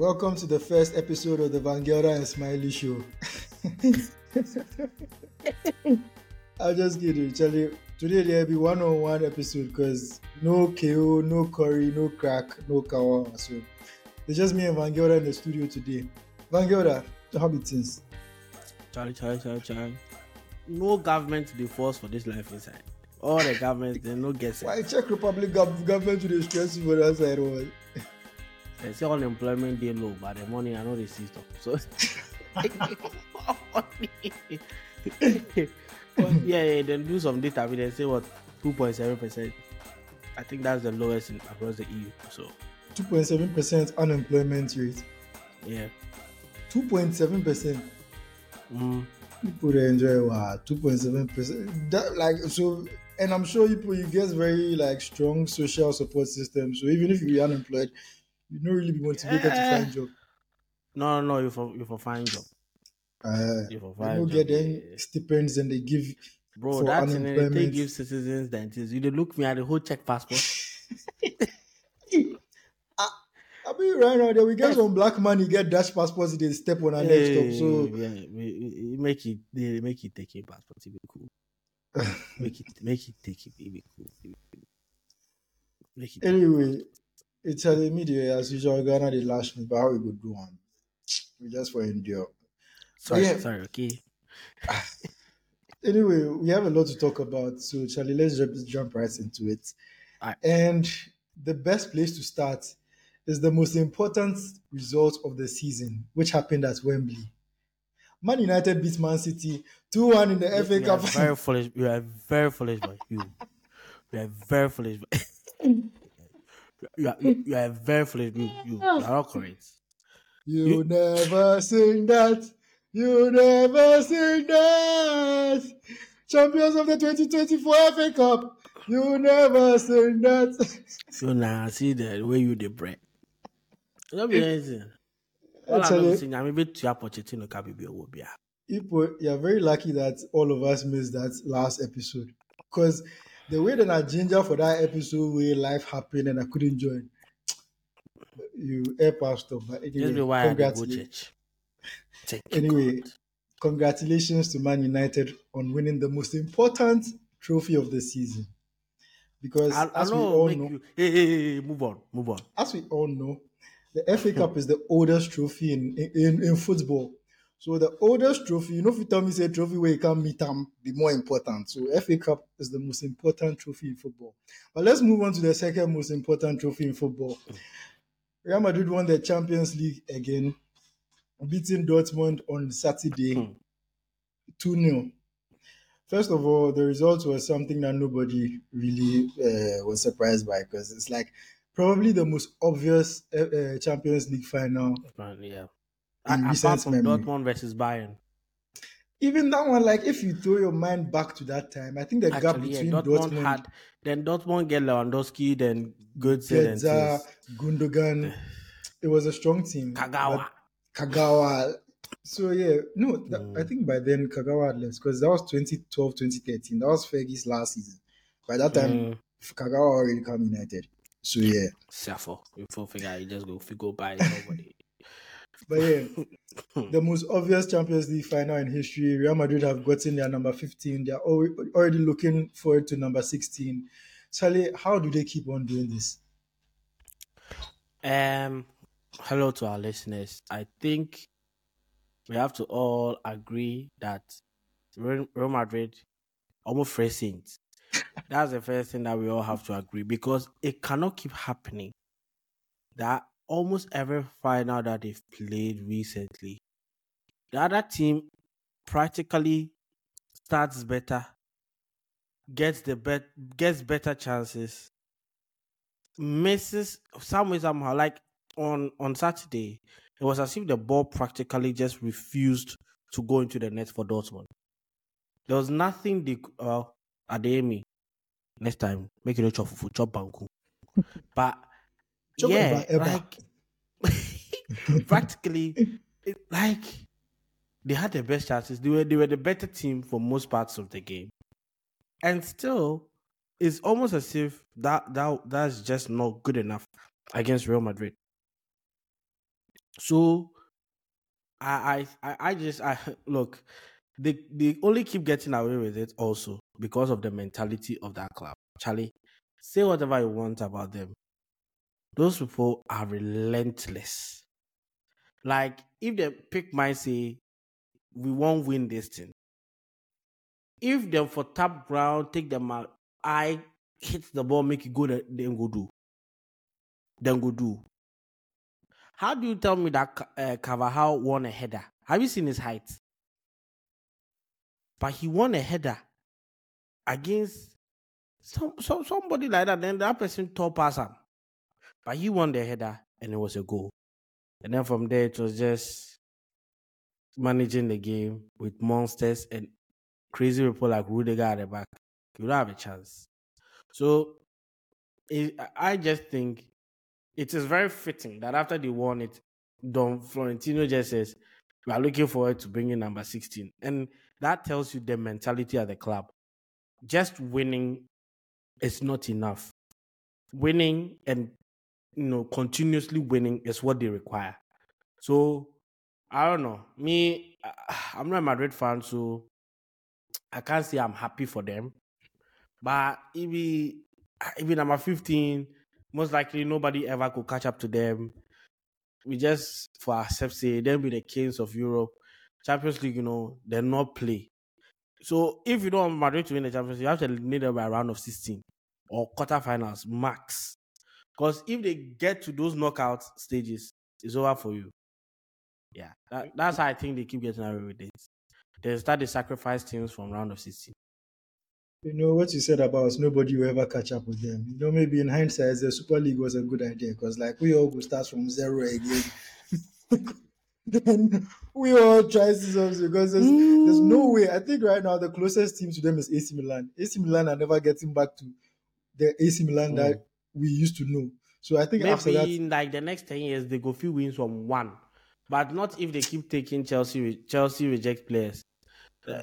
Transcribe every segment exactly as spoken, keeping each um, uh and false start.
Welcome to the first episode of the Vangelda and Smiley Show. I'll just give you, Charlie. Today there'll be one-on-one episode because no K O, no curry, no crack, no kawa. So it's just me and Vangelda in the studio today. Vangelda, how be things? Charlie, Charlie, Charlie, Charlie. No government dey force for this life inside. All the governments they no get it. Why Czech Republic gov- government to the stress you for that side? Or They say unemployment dey low, but the money I know they see stuff. So yeah, yeah, then do some data. They say what two point seven percent. I think that's the lowest in, across the E U. So two point seven percent unemployment rate. yeah. two point seven percent. Mm. People they enjoy wow, two point seven percent. That like so, and I'm sure people you get very like strong social support system. So even if you're unemployed, you don't really be motivated Yeah. to find job. No, no, you for you for find job. Uh, You for they find don't job. get any yeah. stipends and they give Bro, for that's in it. They unemployment. give citizens dentists. You dey look me at the whole check passport. I mean, right now, there we get some black man, he get Dutch passports, they step on our next stop. So, yeah, we- we- make it, they make it take a passport. It be cool. Make it, make it take it. It be cool. It be cool. Make it. anyway, it's a media as usual. Ghana, they lash me, but how we go do one? We just for endure. Sorry, yeah. sorry. Okay. Anyway, we have a lot to talk about. So, Charlie, let's just jump right into it. Alright. And the best place to start is the most important result of the season, which happened at Wembley. Man United beat Man City two one in the F A You are Cup. very foolish. You are very foolish, boy. You, you are very foolish. boy. you are, you, you are very foolish. You, you, you are not correct. You, You- never sing that. You never sing that. Champions of the twenty twenty-four F A Cup. You never sing that. You now see the way you the bread. Don't be anything. All I Actually, know is I'm able to Pochettino can be a wobia. Ipo, you're very lucky that all of us missed that last episode. Because the way that I ginger for that episode where life happened and I couldn't join, you air pastor. But Just be anyway, why I dey go congratulations. church. Thank you, Anyway, God. congratulations to Man United on winning the most important trophy of the season. Because I, I as we know, all make know, you. Hey, hey, hey, hey, move on, move on. as we all know, the F A Cup is the oldest trophy in, in, in football. So the oldest trophy, you know, if you tell me say trophy where you can't meet them, be more important. So F A Cup is the most important trophy in football. But let's move on to the second most important trophy in football. Real Madrid won the Champions League again, beating Dortmund on Saturday Hmm. two nil. First of all, the result was something that nobody really uh, was surprised by because it's like probably the most obvious uh, uh, Champions League final. Apparently, yeah. In A- recent apart from memory. Dortmund versus Bayern. Even that one, like if you throw your mind back to that time, I think the gap Actually, yeah, between Dortmund, Dortmund, had. Then Dortmund get Lewandowski, then Götze, then Gedza, Tis. Gundogan, it was a strong team. Kagawa. But Kagawa. So yeah, no, that, Mm. I think by then Kagawa had left because that was twenty twelve, twenty thirteen. That was Fergie's last season. By that time, Mm. Kagawa already come United. So yeah, Shuffle. Before figure, you just go go buy somebody. but yeah, the most obvious Champions League final in history. Real Madrid have gotten their number fifteen. They are al- already looking forward to number sixteen. Charlie, how do they keep on doing this? Um, hello to our listeners. I think we have to all agree that Real Real Madrid almost free saints. That's the first thing that we all have to agree because it cannot keep happening that almost every final that they've played recently, the other team practically starts better, gets the bet gets better chances, misses some way somehow. Like on on Saturday, it was as if the ball practically just refused to go into the net for Dortmund. There was nothing they c- uh Ademi. Next time, make it a chop for chop banku. But Chop yeah, Eba, Eba. like practically, it, like they had the best chances. They were they were the better team for most parts of the game, and still, it's almost as if that that that's just not good enough against Real Madrid. So I I I I just I look, they they only keep getting away with it also because of the mentality of that club. Charlie, say whatever you want about them. Those people are relentless. Like if they pick my say we won't win this thing. If them for tap ground, take them out, I hit the ball, make it go, then then go do. Then go do. How do you tell me that Ca- uh, Carvajal won a header? Have you seen his height? But he won a header against some, some somebody like that. Then that person tore past him. But he won the header and it was a goal. And then from there, it was just managing the game with monsters and crazy people like Rudiger at the back. You don't have a chance. So it, I just think it is very fitting that after they won it, Don Florentino just says, we are looking forward to bringing number sixteen. And that tells you the mentality of the club. Just winning is not enough. Winning and you know continuously winning is what they require. So I don't know. Me, I'm not a Madrid fan, so I can't say I'm happy for them. But if we, if we number fifteen, most likely nobody ever could catch up to them. We just, for ourselves, say, then be the kings of Europe. Champions League, you know, they're not play. So if you don't want Madrid to win the Champions League, you have to eliminate them by a round of sixteen or quarterfinals max. Because if they get to those knockout stages, it's over for you. Yeah, that, that's how I think they keep getting away with it. They start to sacrifice teams from round of sixteen. You know what you said about nobody will ever catch up with them. You know, maybe in hindsight, the Super League was a good idea because, like, we all go start from zero again. Then we all try something because there's, mm. there's no way. I think right now the closest team to them is A C Milan. A C Milan are never getting back to the A C Milan mm. that we used to know. So I think maybe after that, in like the next ten years, they go few wins from one, but not if they keep taking Chelsea. Chelsea reject players. Uh,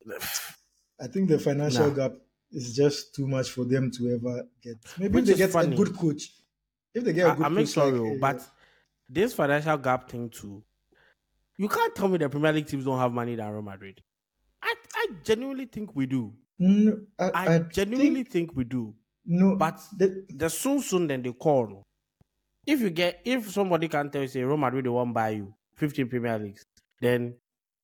I think the financial nah. gap is just too much for them to ever get. Maybe Which if they get funny. a good coach. If they get a good I, I coach, make sorry, like, but uh, this financial gap thing too. You can't tell me the Premier League teams don't have money than Real Madrid. I, I genuinely think we do. No, I, I, I genuinely think, think we do. No, but the, the soon soon then they call. If you get if somebody can tell you say Real Madrid they won't buy you fifteen Premier Leagues, then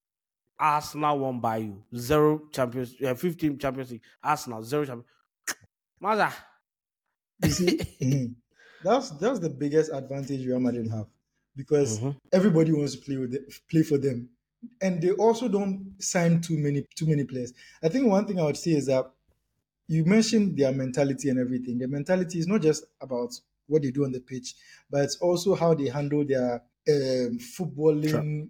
Arsenal won't buy you zero Champions, uh, fifteen Champions League. Arsenal zero Champions. Mother, you see, mm-hmm. that's that's the biggest advantage Real Madrid have because mm-hmm. everybody wants to play with them, play for them, and they also don't sign too many too many players. I think one thing I would say is that you mentioned their mentality and everything. Their mentality is not just about what they do on the pitch, but it's also how they handle their um, footballing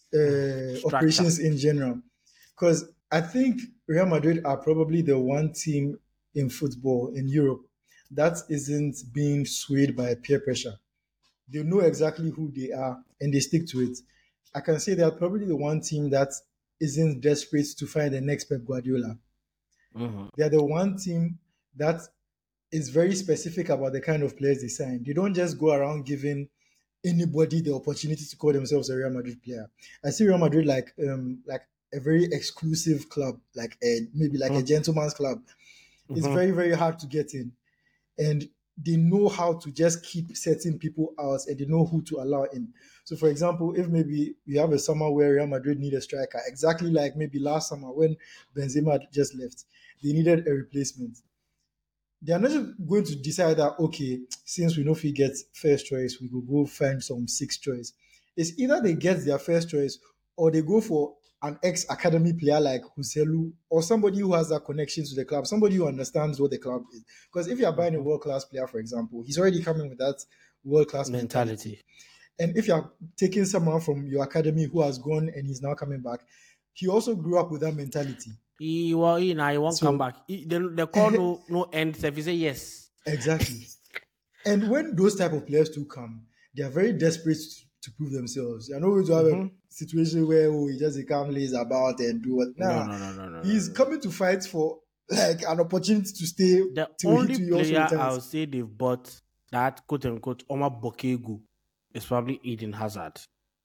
uh, operations in general. Because I think Real Madrid are probably the one team in football in Europe that isn't being swayed by peer pressure. They know exactly who they are and they stick to it. I can say they're probably the one team that isn't desperate to find the next Pep Guardiola. Mm-hmm. They're the one team that is very specific about the kind of players they sign. They don't just go around giving anybody the opportunity to call themselves a Real Madrid player. I see Real Madrid like um like a very exclusive club, like a maybe like mm-hmm. a gentleman's club. Mm-hmm. It's very, very hard to get in. And they know how to just keep setting people out and they know who to allow in. So, for example, if maybe you have a summer where Real Madrid need a striker, exactly like maybe last summer when Benzema just left, they needed a replacement. They are not just going to decide that, okay, since we know if we get first choice, we will go find some sixth choice. It's either they get their first choice or they go for an ex-academy player like Joselu or somebody who has that connection to the club, somebody who understands what the club is. Because if you're buying a world-class player, for example, he's already coming with that world-class mentality. mentality. And if you're taking someone from your academy who has gone and he's now coming back, he also grew up with that mentality. He will, he, now he won't so, come back. He, the, the call no, no end. If he say yes. Exactly. And when those type of players do come, they are very desperate to prove themselves. I know we have mm-hmm. a situation where oh, he just come lays about and do what. Nah, no, no, no, no, no, he's no, no. coming to fight for like an opportunity to stay. The to only player I'll say they've bought that quote unquote Omar Bokegu is probably Eden Hazard.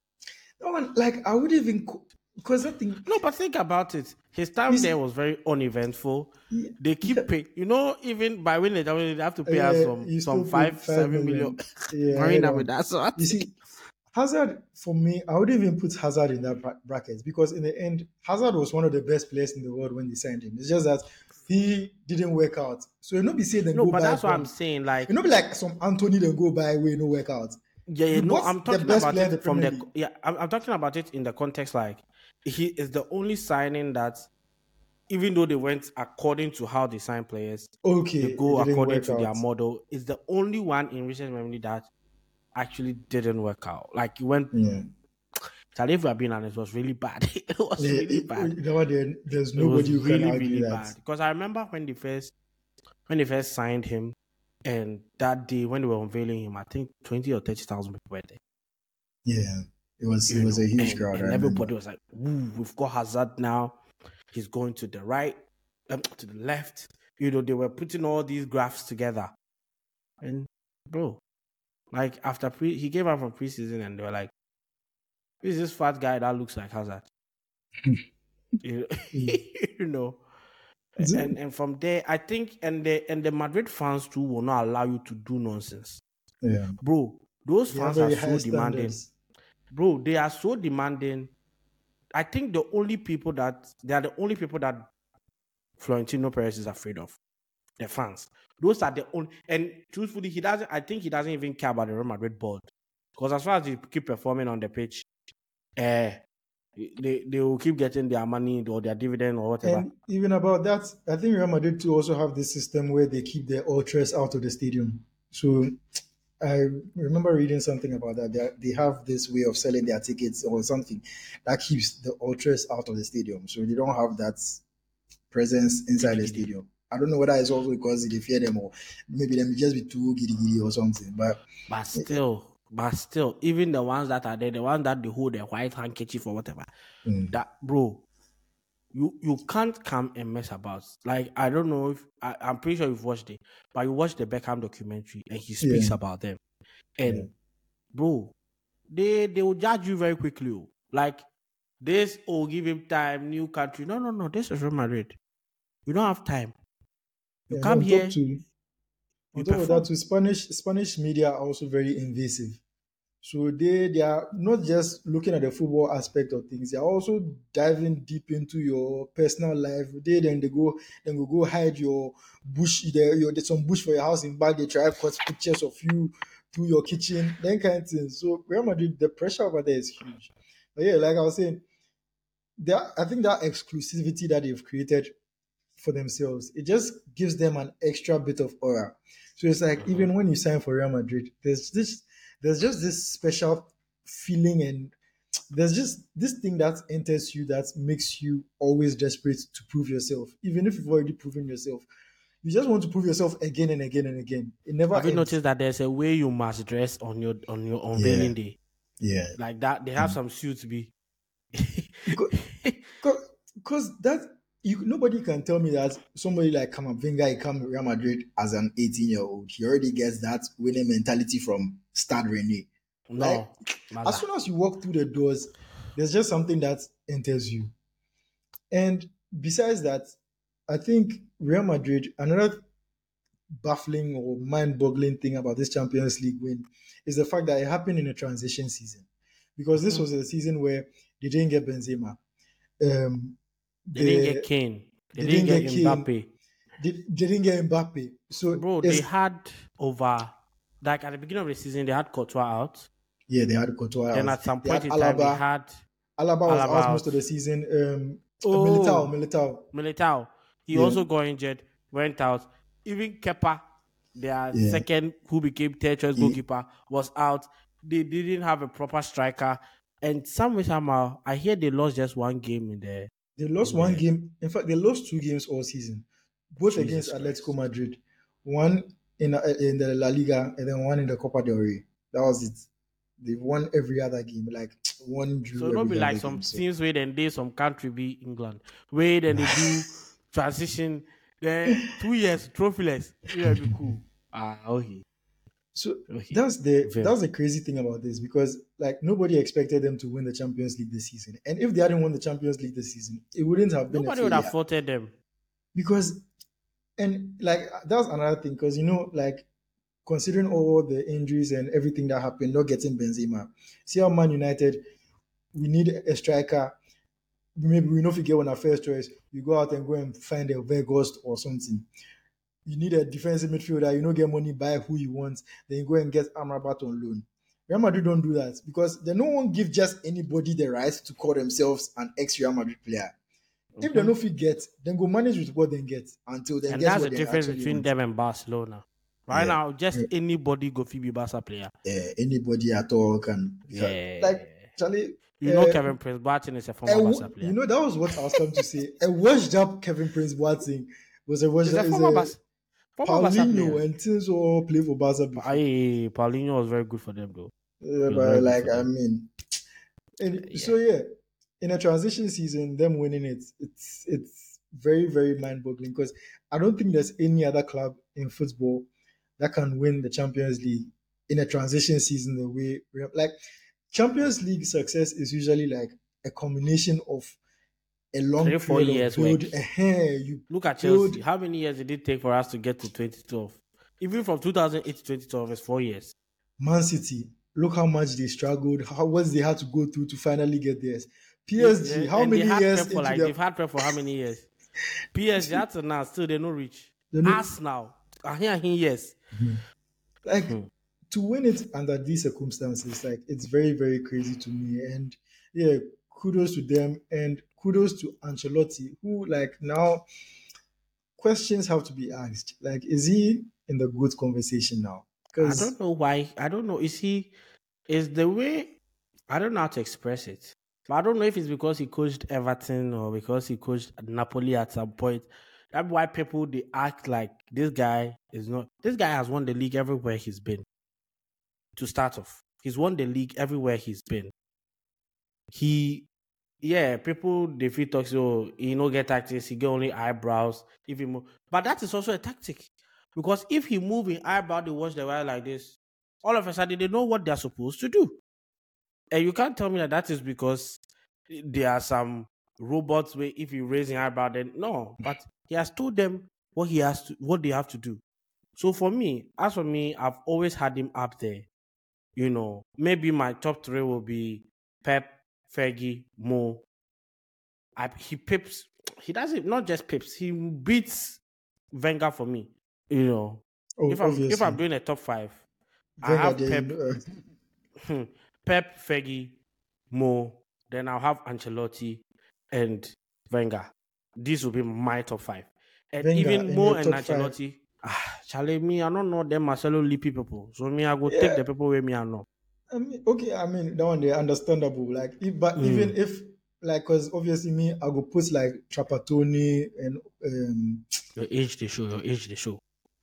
No one like I would even because I think No, but think about it. His time he's there was very uneventful. yeah, They keep pay, you know, even by winning the they have to pay us yeah, some you some still paid five, five seven million. million. Yeah, I Marina with know. that. So I You think see, Hazard for me, I would even put Hazard in that bra- bracket because in the end, Hazard was one of the best players in the world when they signed him. It's just that he didn't work out. So you know, be say then no, go but buy that's what I'm bomb. saying. You Like, know, be like some Anthony then go buy way no work out. yeah, yeah, You no, bought I'm the talking best about player in the it from Premier the League. yeah, I'm, I'm talking about it in the context like he is the only signing that even though they went according to how they sign players, Okay, they it go didn't according work to their out. model. Is the only one in recent memory that actually didn't work out. Like you went, Yeah. Charlie, if we are being honest, it was really bad. It was Yeah, really it, bad. you know, there, there's It was nobody who can really, argue really that. bad. Because I remember when they first when they first signed him, and that day when they were unveiling him, I think twenty or thirty thousand people were there. Yeah, it was it You was a know, huge and crowd. I and everybody remember. was like, "Ooh, we've got Hazard now. He's going to the right, um, to the left." You know, they were putting all these graphs together, and bro, like after pre, he came out from preseason, and they were like, "Who's this fat guy that looks like Hazard?" You Mm. you know, So- and and from there, I think, and the and the Madrid fans too will not allow you to do nonsense, Yeah, bro. Those they have fans are very high so demanding, standards. bro. They are so demanding. I think the only people that they are the only people that Florentino Perez is afraid of, the fans. Those are the only, and truthfully, he doesn't. I think he doesn't even care about the Real Madrid board because as far as they keep performing on the pitch, eh, they they will keep getting their money or their dividend or whatever. And even about that, I think Real Madrid too also have this system where they keep their ultras out of the stadium. So I remember reading something about that. They, they have this way of selling their tickets or something that keeps the ultras out of the stadium. So they don't have that presence inside Giddy the giddy. stadium. I don't know whether it's also because they fear them or maybe them just be too giddy giddy or something. But But still, but still, even the ones that are there, the ones that they hold the white handkerchief or whatever, mm, that bro, you you can't come and mess about. Like I don't know if I, I'm pretty sure you've watched it, but you watched the Beckham documentary and he yeah, speaks about them. yeah, And bro, they they will judge you very quickly. oh. Like this, oh, give him time, new country. No, no, no. This is Real Madrid. You don't have time. You yeah. And come on top here, to on you top of that, perform. too, Spanish Spanish media are also very invasive. So they they are not just looking at the football aspect of things; they are also diving deep into your personal life. They then they go then go go hide your bush there. Your there's some bush for your house in back. They try to cut pictures of you through your kitchen, then kind of thing. So Real Madrid, the pressure over there is huge. But yeah, like I was saying, that I think that exclusivity that they've created for themselves, it just gives them an extra bit of aura. So it's like Mhm. even when you sign for Real Madrid, there's this there's just this special feeling and there's just this thing that enters you that makes you always desperate to prove yourself. Even if you've already proven yourself, you just want to prove yourself again and again and again. It never Have you ends. noticed that there's a way you must dress on your on your Yeah, unveiling day? yeah. Like that, they have And some suits be. because because that you nobody can tell me that somebody like Kamavinga he come to Real Madrid as an eighteen year old. He already gets that winning mentality from Stade Rennais. Like No, as Maza. soon as you walk through the doors, there's just something that enters you. And besides that, I think Real Madrid, another baffling or mind-boggling thing about this Champions League win is the fact that it happened in a transition season. Because this Mhm. was a season where they didn't get Benzema. Um, They didn't get the Kane. They they didn't didn't get get Kane. Mbappe. They, they didn't get Mbappe. So Bro, they it's had over, like at the beginning of the season, they had Courtois out. yeah, they had Courtois Then out. at some They had point in time, they Alaba. had Alaba was Alaba out most of out. the season. Um, Militao, Oh, Militao. Militao. He Yeah, also got injured, went out. Even Kepa, their yeah. second, who became third choice He, goalkeeper, was out. They didn't have a proper striker. And some way, somehow, I hear they lost just one game in the they lost in one the game. In fact, they lost two games all season, both against Jesus Atletico Christ. Madrid. One in uh, in the La Liga and then one in the Copa del Rey. That was it. They won every other game, like one So drew not be every like other some game. So teams where then they some country be England. Where then they do transition. Then two years trophyless. Yeah, be cool. Ah, okay. So Okay. that's the Very. that's the crazy thing about this because like nobody expected them to win the Champions League this season, and if they hadn't won the Champions League this season, it wouldn't have been a Nobody would have failure faulted them. because and like that's another thing because you know like considering all the injuries and everything that happened, not getting Benzema, see how Man United we need a striker. Maybe we know if we get one our first choice, you go out and go and find a Vegas or something. You need a defensive midfielder, you don't get money, buy who you want, then you go and get Amrabat on loan. Real Madrid don't do that because they no one give just anybody the right to call themselves an ex-Real Madrid player. Mm-hmm. If they no fit get, then go manage with what they get until then and get that's what the they difference actually between want. them and Barcelona. Right Yeah. now, just Yeah. anybody go fit be Barca player. Yeah, anybody at all can. Yeah. Like, Charlie. You know uh, Kevin Prince Boateng is a former a- Barca player. You know, that was what I was coming to say. A washed up Kevin Prince Boateng was a washed He's up. a is former a Barca former Barca Paulinho player. and things all play for Barca before. Aye, Paulinho was very good for them though. Yeah, He was very but good like for I them. mean, and Yeah. so yeah, in a transition season, them winning it, it's it's very very mind boggling because I don't think there's any other club in football that can win the Champions League in a transition season the way like Champions League success is usually like a combination of a long Three, four period years of build. work. eh, you Look at build- Chelsea. How many years did it take for us to get to twenty twelve? Even from two thousand eight to twenty twelve, it's four years. Man City, look how much they struggled, how what they had to go through to finally get theirs. P S G, Yeah, how and they many had years Pep for into like their they've had Pep for how many years? P S G up to now still they no reach. They no- Us now, I hear him yes. like Hmm. to win it under these circumstances, like it's very, very crazy to me. And yeah, kudos to them and kudos to Ancelotti, who like now questions have to be asked. Like, is he in the good conversation now? I Because don't know why. I don't know. Is he? Is the way? I don't know how to express it. But I don't know if it's because he coached Everton or because he coached Napoli at some point. That's why people they act like this guy is not. This guy has won the league everywhere he's been. To start off, he's won the league everywhere he's been. He, yeah, people they feel talk so he no get tactics. He get only eyebrows. If he move, but that is also a tactic because if he move in eyebrow, they watch the while like this. All of a sudden, they know what they're supposed to do. And you can't tell me that that is because there are some robots where if you raise an eyebrow, then no. But he has told them what he has to, what they have to do. So for me, as for me, I've always had him up there. You know, maybe my top three will be Pep, Fergie, Mo. I, he pips. He doesn't not just pips. He beats Wenger for me. You know, oh, if I'm obviously, if I'm doing a top five, I Wenger have there, Pep. you know, uh, Hmm. Pep, Fergie, Mo, then I'll have Ancelotti and Wenger. These will be my top five. And Wenger even in Mo your and top five. Ancelotti, ah, Charlie, me, I don't know them Marcelo Lippi people. So me, I go Yeah. take the people where me I know. I mean, okay, I mean that one they understandable. Like, if, but Mm. even if like, cause obviously me, I go put like Trapattoni and um, Your age they show, your age they show.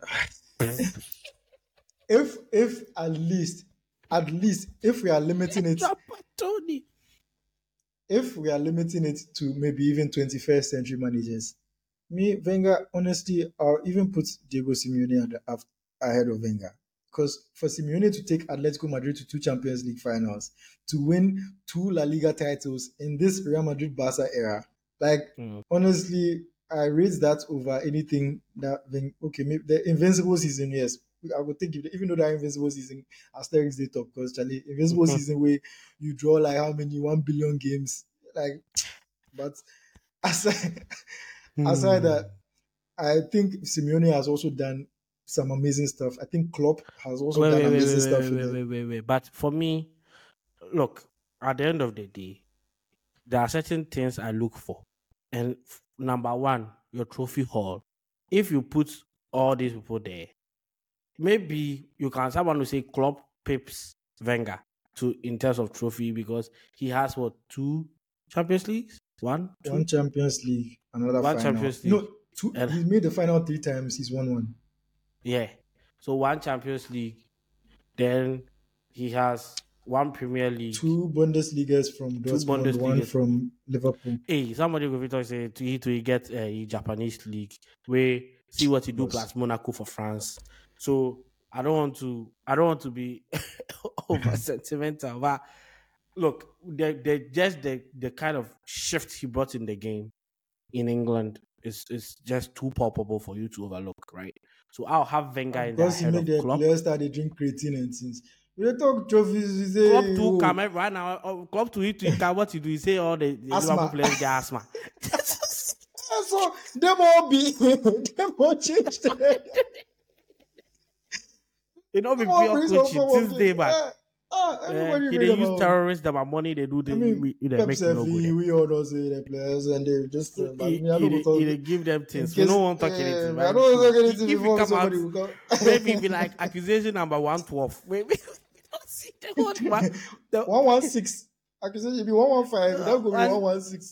if if at least at least if we are limiting it, Trapattoni. if we are limiting it to maybe even twenty-first century managers, me Wenger honestly, I'll even put Diego Simeone at the, af- ahead of Wenger. Because for Simeone to take Atletico Madrid to two Champions League finals, to win two La Liga titles in this Real Madrid Barca era, like Mm. honestly, I rate that over anything that Wen- okay, maybe the Invincible season, yes. I would think if- even though that Invincible season, Asterix they talk because Charlie, Invincible Mhm. season where you draw like how many one billion games, like, but aside aside Hmm. that, I think Simeone has also done some amazing stuff. I think Klopp has also Wait, done wait, wait, amazing wait, stuff. wait, in wait, the- wait, wait, wait. But for me, look, at the end of the day, there are certain things I look for. And f- number one, your trophy hall. If you put all these people there, maybe you can someone will say Klopp pips Wenger to in terms of trophy because he has what two Champions Leagues? One, two, One Champions League, another One final. Champions League. No, two. And- He's made the final three times. He's won one. yeah. So one Champions League. Then he has one Premier League. Two Bundesligas from Dortmund, one Bundesligas. from Liverpool. Hey, somebody go fit talk say to he to get uh, a Japanese league where see what he do Yes. plus Monaco for France. So I don't want to. I don't want to be over sentimental, but look, the the just the the kind of shift he brought in the game in England is is just too palpable for you to overlook, right? So I'll have Wenger And in there because he ahead made of the Klopp. players start they drink creatine and things. We dey talk trophies, we Klopp say, too come oh, eh, right now. uh, Klopp to it to can what you do? You say all the, the Liverpool asthma. players get asthma. So them all be them all changed. Them It not be all pure bring some coaching form of Tuesday, thing. man. Ah, ah, Uh, everybody he made they them use all. terrorists that my money they do I they mean, we, they Pep make you no go Safi, there. we all know say the players and they just, So uh, but he, me, I he, don't go they- he, talk they give them in things. We case, don't want to talk anything, uh, I but don't so talk i- anything if we before come out, somebody will come. maybe it be like accusation number one twelve. Maybe we don't see the whole one. The, one one six. Accusation be one one five, that uh, could be one- one one six.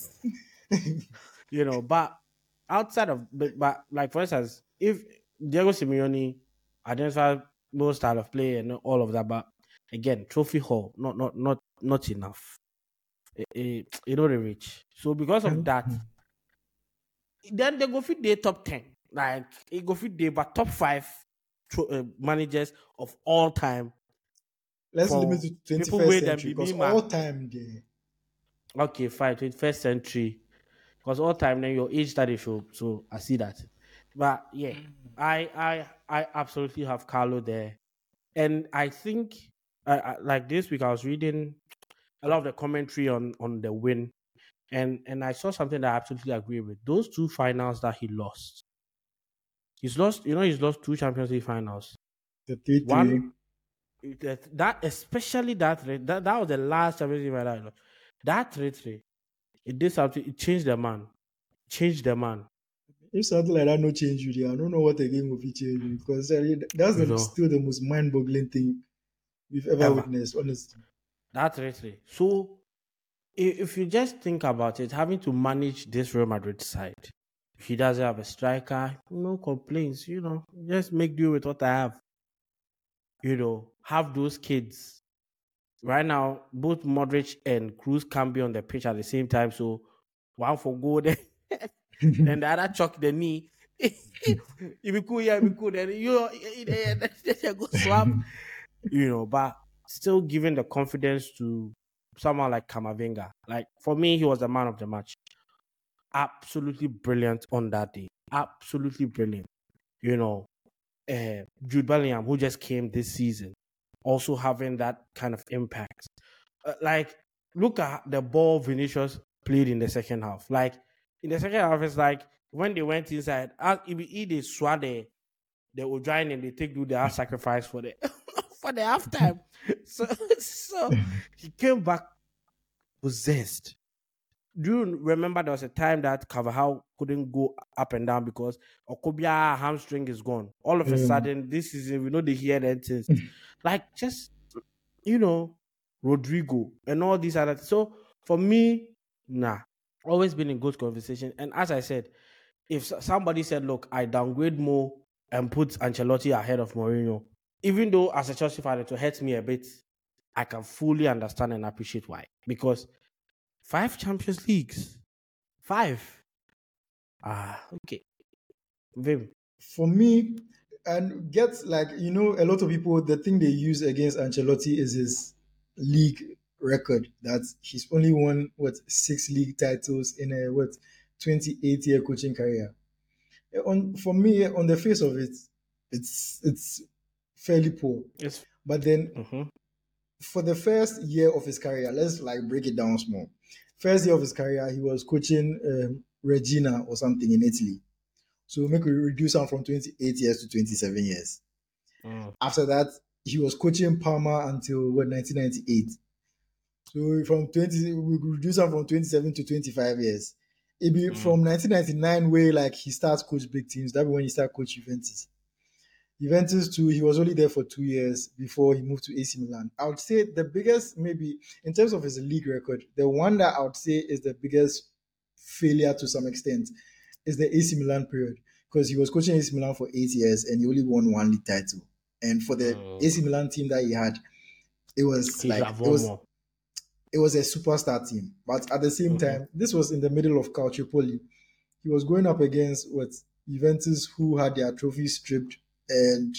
you know, but outside of but, but like for instance, if Diego Simeone identifies most style of play and all of that, but again, trophy haul, not not not not enough. Eh, eh, you know the reach. So because of that, then they go fit the top ten. Like it go fit the but top five tro- uh, managers of all time Let's limit for to people twenty-first where them century be because me man. all time there. Okay, fine, twenty-first century. Because all time then your age study show, so I see that. But yeah, I I I absolutely have Carlo there, and I think I, I, like this week I was reading a lot of the commentary on on the win, and and I saw something that I absolutely agree with. Those two finals that he lost, he's lost. You know, he's lost two Champions League finals. The three three. One that, that especially that three- that that was the last Champions League final. I lost. That three three, it did something. It changed the man. Changed the man. If something like that no change you there, I don't know what the game will be change you because uh, that's You the, know, still the most mind-boggling thing we've ever ever. witnessed, honestly. That three three. So i- if you just think about it, having to manage this Real Madrid side, if he doesn't have a striker, no complaints. You know, just make do with what I have. You know, have those kids. Right now, both Modric and Cruz can be on the pitch at the same time. So one for goal, then, then the other chuck the knee. If you cool, yeah, be cool. Then you, then you go swap. You know, but still giving the confidence to someone like Kamavinga. Like for me, he was the man of the match. Absolutely brilliant on that day. Absolutely brilliant. You know, uh, Jude Bellingham, who just came this season, also having that kind of impact. Uh, like, look at the ball Vinicius played in the second half. Like, in the second half, it's like when they went inside, as if he they swat there, they will join and they take do their sacrifice for the for the halftime. So, so he came back possessed. Do you remember there was a time that Carvajal couldn't go up and down because Okobia hamstring is gone? All of a Yeah. sudden, this season, we know they hear that things. Like, just, you know, Rodrigo and all these other. So, for me, nah, always been in good conversation. And as I said, if s- somebody said, look, I downgrade Mo and put Ancelotti ahead of Mourinho, even though as a Chelsea fan, it will hurt me a bit, I can fully understand and appreciate why. Because five Champions Leagues. Five. Ah, okay. Vim. For me, and get like you know, a lot of people the thing they use against Ancelotti is his league record. That he's only won what six league titles in a what twenty-eight year coaching career. Eh, On for me, on the face of it, it's it's fairly poor. Yes. But then Mm-hmm. for the first year of his career, let's like break it down small. First year of his career, he was coaching um, Regina or something in Italy. So make we reduce him from twenty-eight years to twenty-seven years. Mm. After that, he was coaching Parma until what nineteen ninety-eight. So from twenty, we reduce him from twenty-seven to twenty-five years. It be Mm. from nineteen ninety-nine where like he starts coach big teams. That be when he start coach Juventus. Juventus too, he was only there for two years before he moved to A C Milan. I would say the biggest, maybe in terms of his league record, the one that I would say is the biggest failure to some extent is the A C Milan period because he was coaching A C Milan for eight years and he only won one league title. And for the Mm. A C Milan team that he had, it was He should like have it won was more. it was a superstar team. But at the same Mhm. time, this was in the middle of Calciopoli. He was going up against what Juventus, who had their trophies stripped, and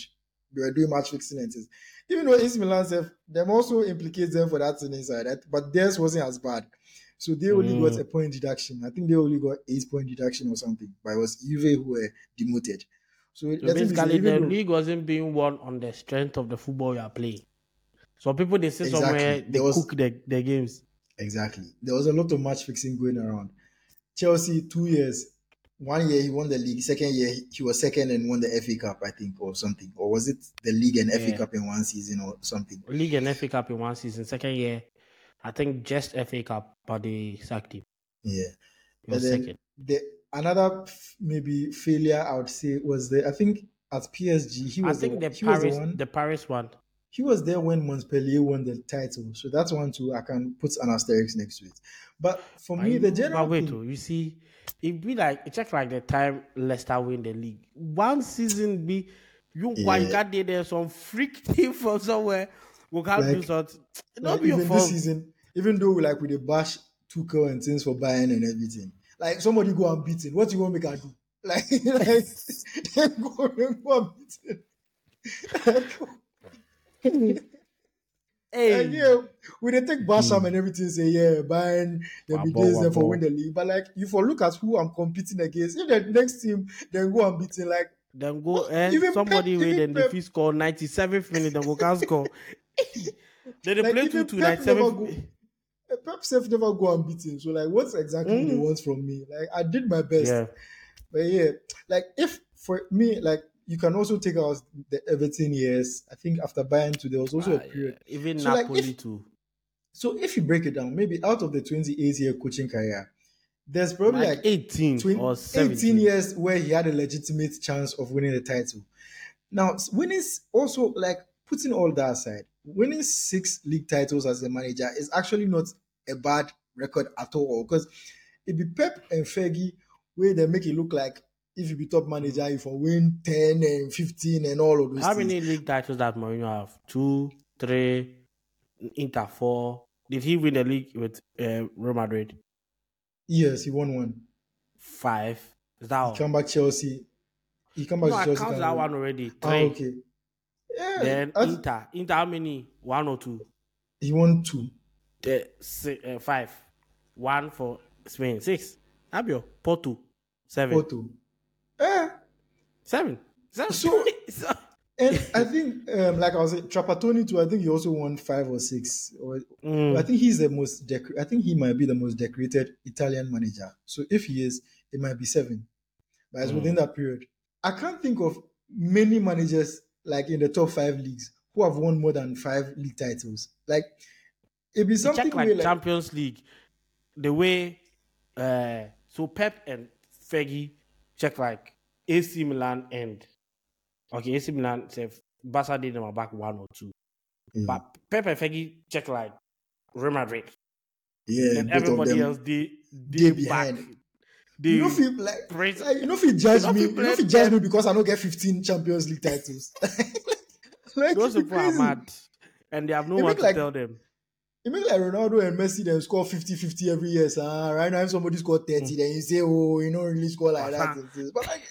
they were doing match fixing and things. Even though A C Milan self, them also implicates them for that thing inside, right? But theirs wasn't as bad. So they only got Mm. a point deduction. I think they only got eight point deduction or something. But it was Juve who were demoted. So, So let me say, basically, even the though league wasn't being won on the strength of the football you are playing. So people they sit somewhere exactly they there was cook the, the games. exactly there was a lot of match fixing going around. Chelsea two years, one year he won the league, second year he was second and won the F A Cup, I think, or something, or was it the league and F A Yeah. Cup in one season or something? League and F A Cup in one season. Second year, I think just F A Cup, but they sacked him. Yeah, He was and then second. the another f- maybe failure I would say was the I think at P S G he I was the think the he was the Paris, one the Paris one. he was there when Montpellier won the title, so that's one too I can put an asterisk next to it. But for But, me, you, the but general wait, thing, oh, you see, it be like it check like the time Leicester win the league. One season be you why you yeah, got there, there's some freak team from somewhere we can't do like something. It don't like be your even this fault. season, even though like with the bash Tuchel and things for Bayern and everything, like somebody go unbeaten. What you want me to do? Like, like they go, they go unbeaten. Like, Hey, yeah, we they take Basham hmm. and everything, say, yeah, Bayern, there'll be Wabo, days there for win wabo. the league. But like, you for look at who I'm competing against, if the next team then go unbeaten, like, Then go what? eh, Even Pep, somebody wait even and the Pep, fee score ninety-seventh minute, then go can score. Hey, then they like, play two even two Pep never ninety-seventh. go, eh, Pep self never go unbeaten. So, like, what's exactly they Mm. want from me? Like, I did my best. Yeah. But yeah, like, if for me, like, you can also take out the Everton years. I think after Bayern too, there was also a Ah, yeah. period. Even So, like, if Napoli too. so, if you break it down, maybe out of the twenty-eight year coaching career, there's probably Like like eighteen twenty, or eighteen seventeen. years where he had a legitimate chance of winning the title. Now, winning also like putting all that aside, winning six league titles as a manager is actually not a bad record at all. Because it be Pep and Fergie where they make it look like if you be top manager, you for win ten and fifteen and all of those How things. many league titles that Mourinho have? Two, three, Inter four. Did he win the league with uh, Real Madrid? Yes, he won one. Five. Is that He all? come back Chelsea. He come back No, to I Chelsea. count that Can one already. ah, Three. okay. Yeah, Then I th- Inter. Inter how many? One or two? he won two. The, si- uh, five. One for Spain. Six. Abio. Porto. Seven. Porto. Eh, Seven. Seven. so So- and I think, um, like I was saying, Trapattoni too. I think he also won five or six. Or I Mm, think he's the most. Dec- I think he might be the most decorated Italian manager. So if he is, it might be seven. But it's within mm. that period. I can't think of many managers like in the top five leagues who have won more than five league titles. Like it'd be You check something where like like Champions League. The way uh so Pep and Fergie check like A C Milan and okay, A C Milan say Barca did them back one or two. yeah, But Pep and Fergie check like Real Madrid. yeah, Then both of everybody else them they they they back. behind. You know, They feel like, praise like you know, if you you judge know if me, you you know, play if you judge me Pep, because I don't get fifteen Champions League titles. Like those it's people are crazy. mad and they have no It one make to like tell them. it make like Ronaldo and Messi then score fifty fifty every year. So, ah, right now, if somebody score thirty, Mm. then you say, oh, you don't really score like that. Wasa. and things. But like,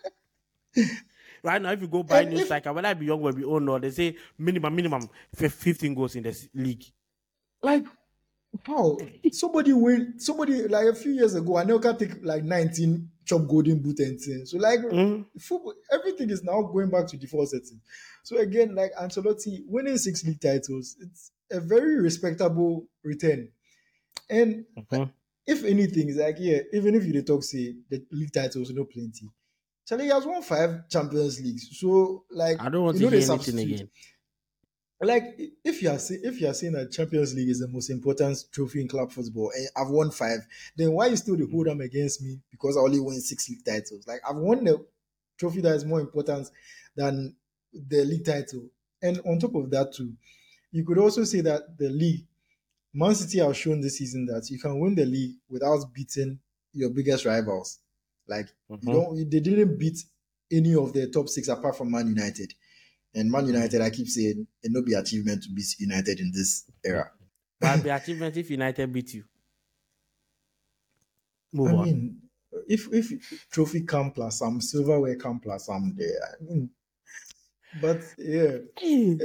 Right now, if you go buy and new if striker, whether I be young or be old, or they say minimum minimum fif- fifteen goals in the s- league. like how somebody win somebody like a few years ago, I know can take like nineteen chop golden boot and things. So like Mm. football, everything is now going back to default setting. So again, like Ancelotti winning six league titles, it's a very respectable return. And Mhm. if anything, it's like yeah, even if you dey talk say the league titles no plenty. Charlie has won five Champions Leagues. So like I don't want you to know they hear anything substitute. again. Like if you are say, if you are saying that Champions League is the most important trophy in club football and I've won five, then why you still dey hold them against me because I only won six league titles? Like I've won the trophy that is more important than the league title. And on top of that too, you could also say that the league, Man City have shown this season that you can win the league without beating your biggest rivals. Like you Mhm. don't, they didn't beat any of the top six apart from Man United. And Man United, I keep saying, it no be achievement to beat United in this era. But the achievement if United beat you, move I on. mean, if if trophy come plus some silverware come plus some there, I mean, But yeah, Hey, eh,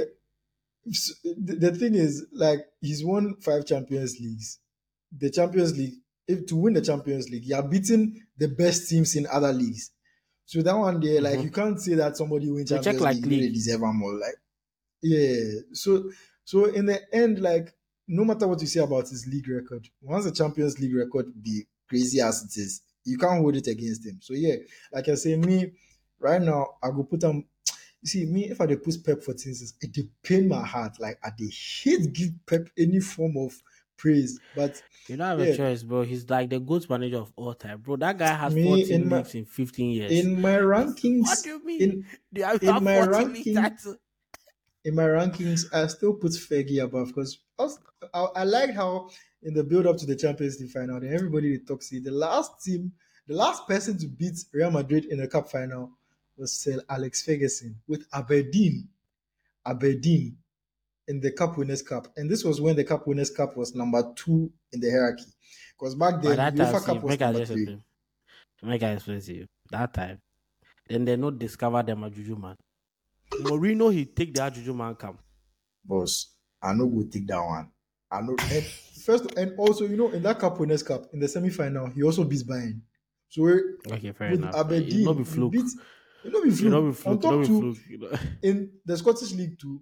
so the, the thing is, like, he's won five Champions Leagues. The Champions League, if to win the Champions League, you are beating the best teams in other leagues. So that one there, like, you mhm. can't say that somebody win They check Champions League, like you know they league. deserve them more. Like, yeah. So so in the end, like, no matter what you say about his league record, once the Champions League record be crazy as it is, you can't hold it against him. So yeah, like I say, me right now, I go put him. You see, me if I dey put Pep for things, it dey pain my heart. Like I dey hate give Pep any form of praise. But You don't have a yeah, choice, bro. He's like the GOAT manager of all time, bro. That guy has me in fourteen my leagues in fifteen years. in my What rankings do you mean? in Do you have you in have my fourteen league ranking titles? in my rankings, I still put Fergie above because I, I like how in the build up to the Champions League final, then everybody they talk see the last team, the last person to beat Real Madrid in the cup final was Sir Alex Ferguson with Aberdeen, Aberdeen in the Cup Winners' Cup, and this was when the Cup Winners' Cup was number two in the hierarchy because back By then that time, UEFA see, Cup was make I number just three. explain. Make I explain to you. That time, then they not discover them a Juju man. Mourinho, he take the Juju man come. Boss, I know go take that one. I know, and first, and also, you know, in that Cup Winners' Cup in the semi-final, he also beats Bayern. So Okay, fair with enough. It not be Aberdeen, you fluke. beat, you know, be It not fluke be on fluke. It not top be two fluke. You know. in the Scottish League too.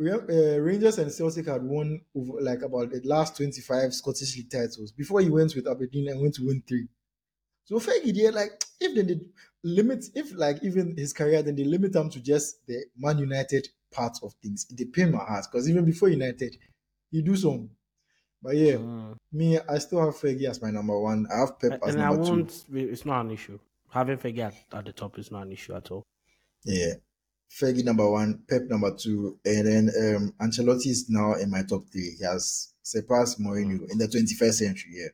Uh, Rangers and Celtic had won over like about the last twenty-five Scottish League titles before he went with Aberdeen and went to win three. So Fergie, they like if they did limit, if like even his career, then they limit him to just the Man United part of things. It they pain my heart because even before United, he do some. But yeah, Mm. me, I still have Fergie as my number one. I have Pep as And I number two. won't. It's not an issue. Having Fergie at, at the top is not an issue at all. Yeah. Fergie number one, Pep number two, and then um Ancelotti is now in my top three. He has surpassed Mm. Mourinho in the twenty-first century. Yeah.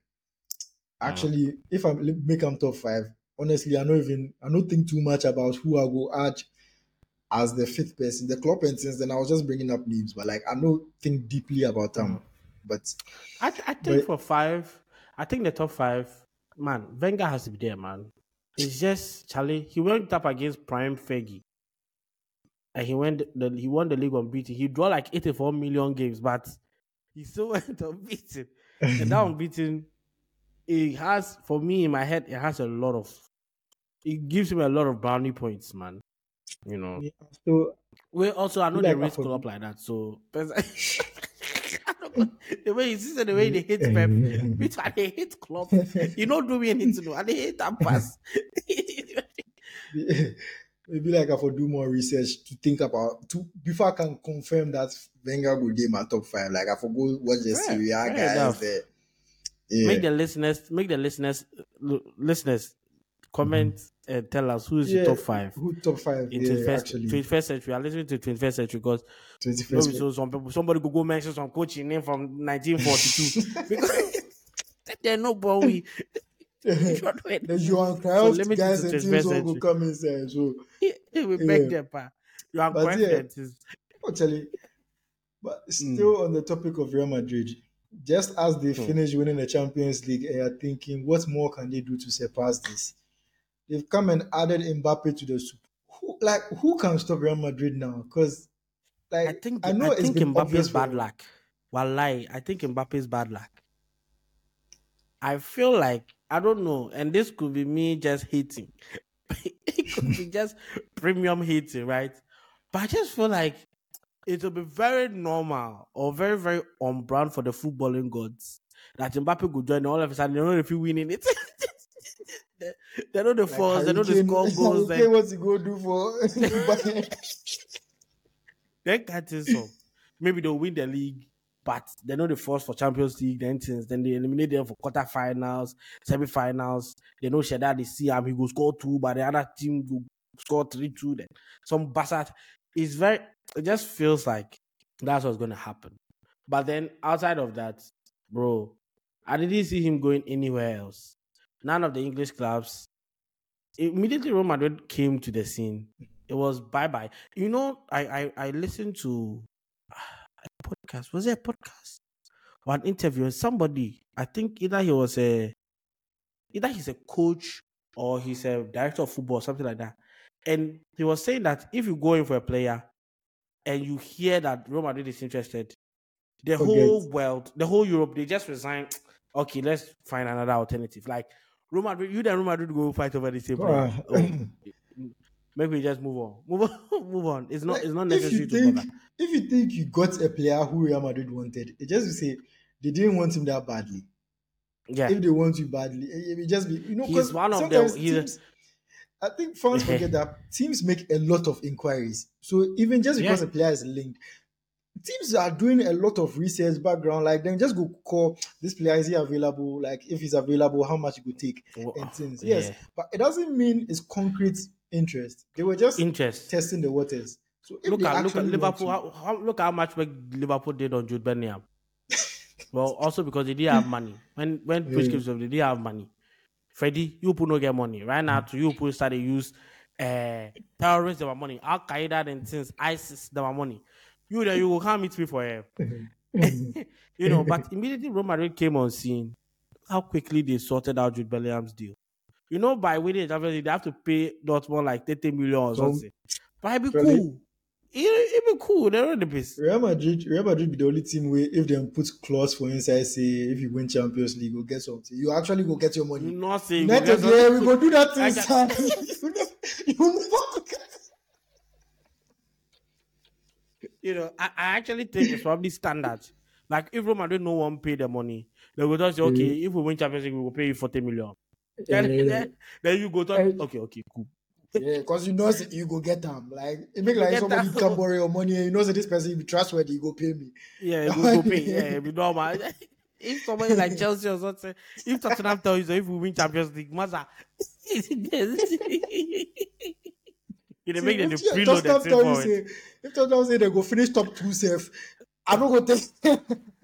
Mm. Actually, if I make him top five, honestly, I don't even I don't think too much about who I go add as the fifth person. The club and since then I was just bringing up names, but like I don't think deeply about them. Mm. But I th- I think but for five, I think the top five, man, Wenger has to be there, man. It's just Charlie. He went up against Prime Fergie, and he went the he won the league unbeaten. He draw like eighty four million games, but he still went unbeaten. And that unbeaten, it has for me in my head, it has a lot of. It gives him a lot of brownie points, man. You know. me, I'm still We also I I know feel they like I raise forgive. club like that, so I don't know, the way you see the way they hate Pep, me too, I they hate club. You don't do me anything, no, I they hate that pass. Maybe like I for do more research to think about to before I can confirm that Wenger will be my top five. Like I for go watch the fair, Serie A fair guys enough. there. Yeah. Make the listeners, make the listeners, l- listeners comment and tell us who is your Yeah. top five Who top five? in twenty Yeah, first actually. twenty first century. I listen to twenty first century because Twenty no, first. so some people, somebody could go mention some coaching name from nineteen forty two because they're no boy. You don't know The anything. Johan So Cruyff limit it guys to and teams twenty-first all go century. come inside. So We beg yeah. them, pa. You are But yeah, confident. Is actually, but mm, still on the topic of Real Madrid, just as they hmm. finish winning the Champions League, and you're thinking, what more can they do to surpass this? They've come and added Mbappe to the soup. Who, like, who can stop Real Madrid now? Because, I like, think I know I it's think been Mbappe's obvious for bad him. luck. Wallahi, I think Mbappe's bad luck. I feel like I don't know, and this could be me just hating. It could be just premium hating, right? But I just feel like it will be very normal or very, very on brand for the footballing gods that Mbappe could join. All of a sudden, they know if you winning it. they, they know the Like, force, they Harry know the Kane, score Harry goals, and Kane, what's he going to do for Bayern? then can't so. Maybe they'll win the league, but they know the force for Champions League, then things, then they eliminate them for quarterfinals, semi-finals. They know Shedad they see him, he will score two, but the other team will score three two. Then some bastard. It's very it just feels like that's what's gonna happen. But then outside of that, bro, I didn't see him going anywhere else. None of the English clubs. Immediately Real Madrid came to the scene. It was bye bye. You know, I I, I listened to a podcast. Was it a podcast? Or an interview? And somebody, I think either he was a either he's a coach or he's a director of football, something like that. And he was saying that if you go in for a player, and you hear that Real Madrid is interested, the Forget. whole world, the whole Europe, they just resign. Okay, let's find another alternative. Like Real Madrid, you and Real Madrid go fight over the same player. Uh, Oh, maybe just move on, move on, move on. It's not, like it's not if necessary you to think bother. if you think you got a player who Real Madrid wanted, it just to say they didn't want him that badly. Yeah, If they want you badly, it will just be you know he's because one of the. sometimes He's teams. I think fans forget that teams make a lot of inquiries. So even just because yeah. a player is linked, teams are doing a lot of research background. Like then just go call this player, is he available? Like if he's available, how much it could take Well, and things. Yes, yeah, but it doesn't mean it's concrete interest. They were just interest. testing the waters. So if Look they at look at actually want Liverpool. to, How, how, look how much work Liverpool did on Jude Bellingham. Well, also because they didn't have money. When when push yeah, came to them, they didn't have money. Freddie, you put no get money. Right now, to you put started use uh terrorists their money. Al Qaeda and things, ISIS their money. You there, you will come meet me for help. You know, but immediately Real Madrid came on scene. How quickly they sorted out Jude Bellingham's deal. You know, by winning Champions League, they have to pay Dortmund like thirty million or some something. But it'd be Charlie, cool. It, it'd be cool. They're on the base. Real Madrid, Real Madrid be the only team where if they put clause for inside, say if you win Champions League, go get something. You actually go get your You money. not say you go get United, yeah, we something. go do that I thing, can- son. you will never go get. you know, I, I actually think it's probably standard. Like if Real Madrid no one pay the money, they will just say, okay, Uh, if we win Champions League, we will pay you forty million. Then, uh, then, then you go talk, okay, okay, cool. yeah, because you know say you go get them. Like it make You like get somebody that? can borrow your money and you know say this person be trustworthy, you go pay me. Yeah, go go pay. Yeah, be normal. If somebody like Chelsea or something, if Tottenham tell you so if we win Champions League, Maza, you they See, make them if the you preload just the not team tell you for it. say if Tottenham say they go finish top two safe, I'm not gonna take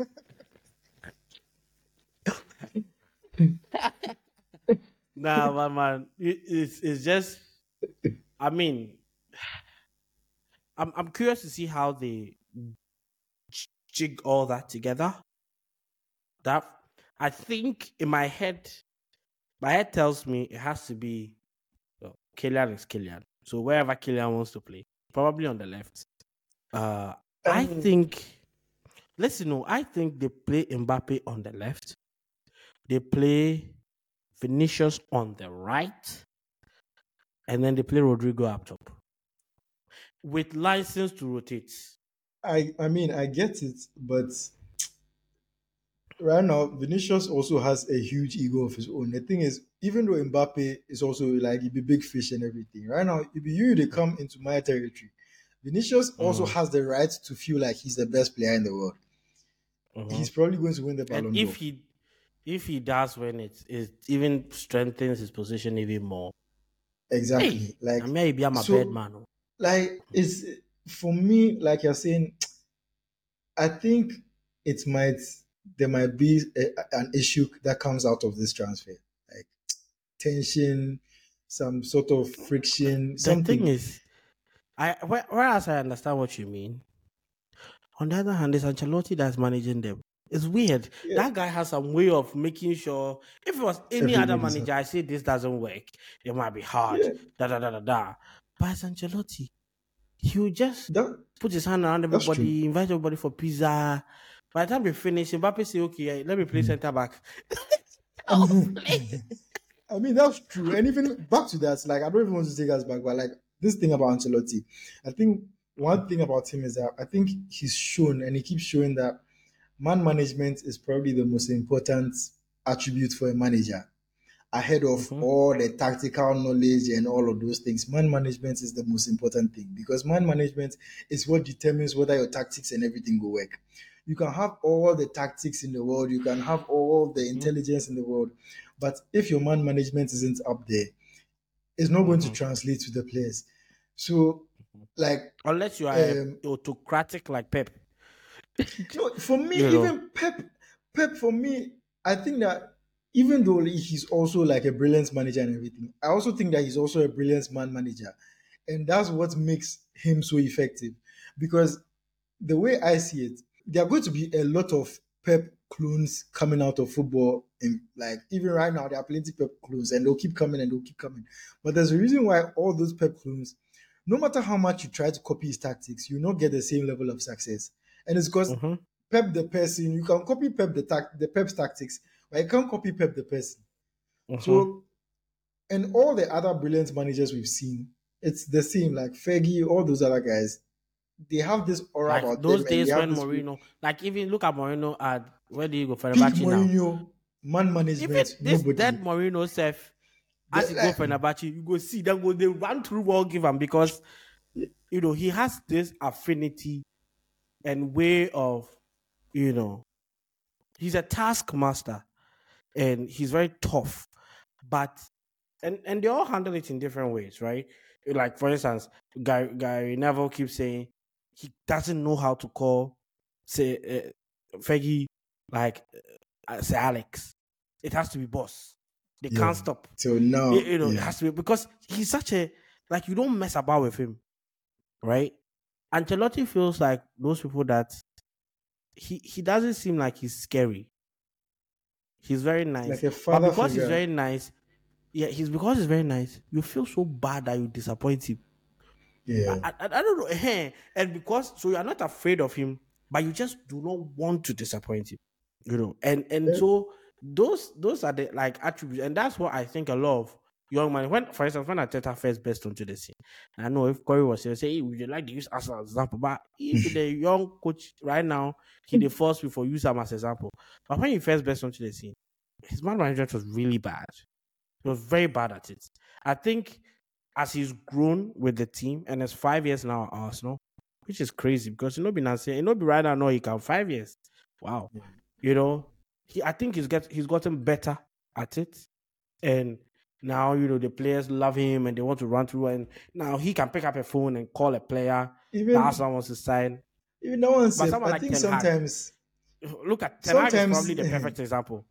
Nah, man, man, it, it's it's just. I mean, I'm I'm curious to see how they jig all that together. That I think in my head, my head tells me it has to be well, Kylian is Kylian. So wherever Kylian wants to play, probably on the left. Uh, I um, think. Let's know. I think they play Mbappe on the left. They play Vinicius on the right, and then they play Rodrigo up top with license to rotate. I I mean I get it, but right now Vinicius also has a huge ego of his own. The thing is, even though Mbappe is also like he be big fish and everything, right now if you they come into my territory, Vinicius also Mhm, has the right to feel like he's the best player in the world. mhm. He's probably going to win the And Ballon if d'Or. he if he does win it, it even strengthens his position even more. Hey, Exactly. I Like may be I'm a bad so man. Oh. like it's for me, like you're saying, I think it might there might be a, an issue that comes out of this transfer. Like tension, some sort of friction, The thing something. is, I whe- whereas I understand what you mean, on the other hand, it's Ancelotti that's managing them. It's weird. Yeah, That guy has some way of making sure. If it was any other everybody's happy. manager, I say this doesn't work. It might be hard. Yeah, Da da da da da. But it's Ancelotti. He will just that put his hand around that's true. everybody, invite everybody for pizza. By the time they finish, Mbappe say, "Okay, let me play center back." I mean that's true. And even back to that, like I don't even want to take us back, but like this thing about Ancelotti, I think one thing about him is that I think he's shown and he keeps showing that man management is probably the most important attribute for a manager ahead of Mhm, all the tactical knowledge and all of those things. Man management is the most important thing because man management is what determines whether your tactics and everything will work. You can have all the tactics in the world, you can have all the mhm, intelligence in the world, but if your man management isn't up there, it's not going to mhm. translate to the players. So, like, Unless you are a um, autocratic like Pep, no, for me, you know. even Pep, Pep, for me, I think that even though he's also like a brilliant manager and everything, I also think that he's also a brilliant man manager, and that's what makes him so effective. Because the way I see it, there are going to be a lot of Pep clones coming out of football, and like even right now, there are plenty Pep clones, and they'll keep coming and they'll keep coming. But there's a reason why all those Pep clones, no matter how much you try to copy his tactics, you will not get the same level of success. And it's because Mm-hmm. Pep the person, you can copy Pep the tac- the Pep's tactics, but you can't copy Pep the person. Mm-hmm. So, and all the other brilliant managers we've seen, it's the same. Like Fergie, all those other guys, they have this aura Like about those them, and they days have when this way. Moreno, like even look at Moreno at where do you go for Peak Fenerbahce now? Mourinho, man Even management, this nobody. dead Moreno self, as The- you go like, for Fenerbahce, you go see them go they run through wall give him because you know he has this affinity and way of you know he's a taskmaster and he's very tough, but and and they all handle it in different ways, right? Like for instance, Gary, Gary Neville keeps saying he doesn't know how to call say uh, Fergie like uh, say Alex. It has to be boss. They yeah. can't stop. So now, You, you know, it yeah, has to be because he's such a like you don't mess about with him, right? Ancelotti feels like those people that he he doesn't seem like he's scary. He's very nice, like a but father because he's figure. very nice, yeah, he's because he's very nice. You feel so bad that you disappoint him. I, Yeah, I, I don't know, eh, and because so you are not afraid of him, but you just do not want to disappoint him, you know. And and Eh, so those those are the like attributes, and that's what I think a lot of young man. When for instance, when Ateta first burst onto the scene, I know if Corey was here, say, hey, would you like to use us as an example? But if the young coach right now, he the force me for use him as example. But when he first burst onto the scene, his man management was really bad. He was very bad at it. I think as he's grown with the team and it's five years now at Arsenal, which is crazy because you know be not saying you know be right now no he can five years. Wow. You know, he I think he's get he's gotten better at it. And now, you know, the players love him and they want to run through and now he can pick up a phone and call a player that even Arsenal wants to sign. even no one But safe. someone I like think Ten Hag, sometimes, look at Ten Hag is sometimes probably the perfect example.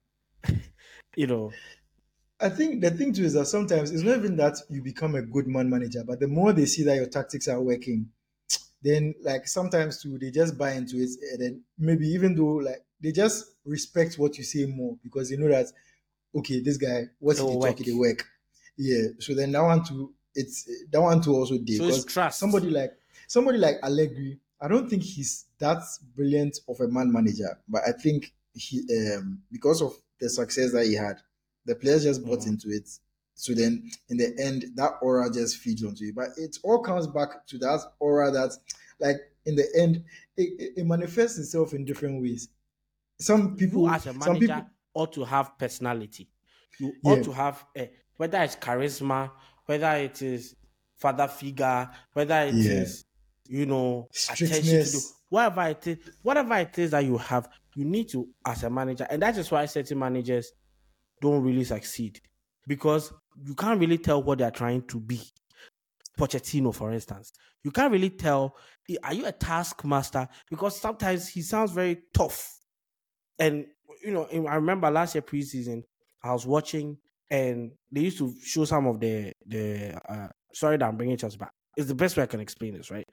you know. I think the thing too is that sometimes it's not even that you become a good man manager, but the more they see that your tactics are working, then like sometimes too they just buy into it, and then maybe even though like they just respect what you say more because they know that okay, this guy It what's he will talk work. they work, yeah. So then that one too, it's that one too also did So it's because trust. somebody like somebody like Allegri, I don't think he's that brilliant of a man manager, but I think he um because of the success that he had, the players just bought Mhm. into it. So then in the end, that aura just feeds onto you. But it all comes back to that aura that, like, in the end, it, it, it manifests itself in different ways. Some You people, as a some manager people, ought to have personality. You ought yeah, to have a, whether it's charisma, whether it is father figure, whether it yeah, is you know attention to do strictness. whatever it is, whatever it is that you have, you need to as a manager, and that is why certain managers don't really succeed because you can't really tell what they are trying to be. Pochettino, for instance, you can't really tell. Are you a taskmaster? Because sometimes he sounds very tough. And you know, I remember last year preseason, I was watching, and they used to show some of the the. Uh, sorry that I'm bringing it back. It's the best way I can explain this, right?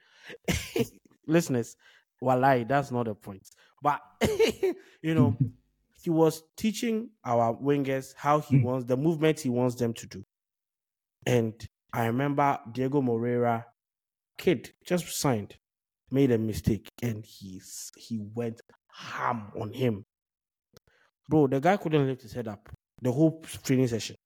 Listeners, wallahi, that's not the point. But you know, he was teaching our wingers how he wants the movement he wants them to do. And I remember Diego Moreira, kid, just signed, made a mistake, and he's he went ham on him. Bro, the guy couldn't lift his head up the whole training session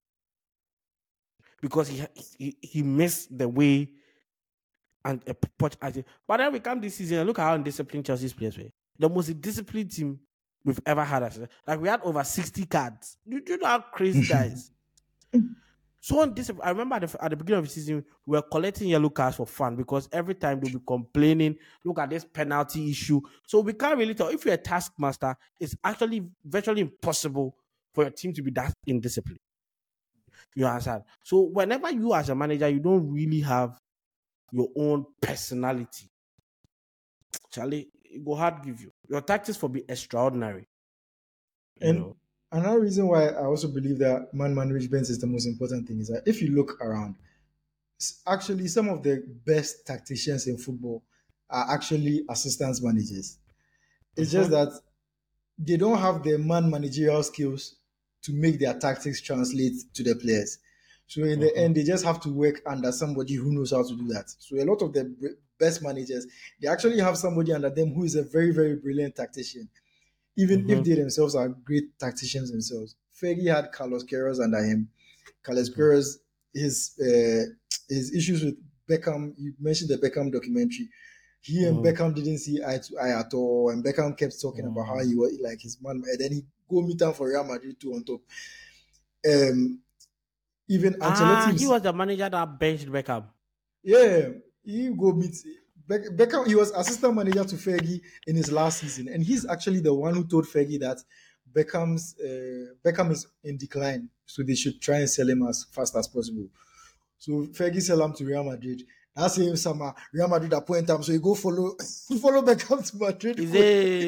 because he he, he missed the way and a pot. But then we come this season and look at how undisciplined Chelsea's players were. The most disciplined team we've ever had. Like we had over sixty cards. Do you know how crazy that is? So undisciplined. I remember at the, at the beginning of the season, we were collecting yellow cards for fun because every time they'll be complaining, look at this penalty issue. So we can't really tell. If you're a taskmaster, it's actually virtually impossible for your team to be that indisciplined. You understand? So whenever you as a manager, you don't really have your own personality. Charlie, it go hard give you. Your tactics will be extraordinary. You And know. another reason why I also believe that man management is the most important thing is that if you look around, s- actually some of the best tacticians in football are actually assistant managers. It's just Mm-hmm. that they don't have the man managerial skills to make their tactics translate to the players. So in the Uh-huh. end, they just have to work under somebody who knows how to do that. So a lot of the br- best managers, they actually have somebody under them who is a very, very brilliant tactician, even if Mm-hmm. they themselves are great tacticians themselves. Fergie had Carlos Queiroz under him. Carlos Mm-hmm. Queiroz, his uh, his issues with Beckham. You mentioned the Beckham documentary. He and Mm-hmm. Beckham didn't see eye to eye at all, and Beckham kept talking about how he was like his man, and then he go meet him for Real Madrid too on top. Um, even Ah, Ancelotti, he was the manager that benched Beckham. yeah, he go meet Beck- Beckham. He was assistant manager to Fergie in his last season, and he's actually the one who told Fergie that Beckham's uh, Beckham is in decline, so they should try and sell him as fast as possible. So Fergie sell him to Real Madrid. That same summer, Real Madrid appoint him, so he go follow follow Beckham to Madrid. Is Coach.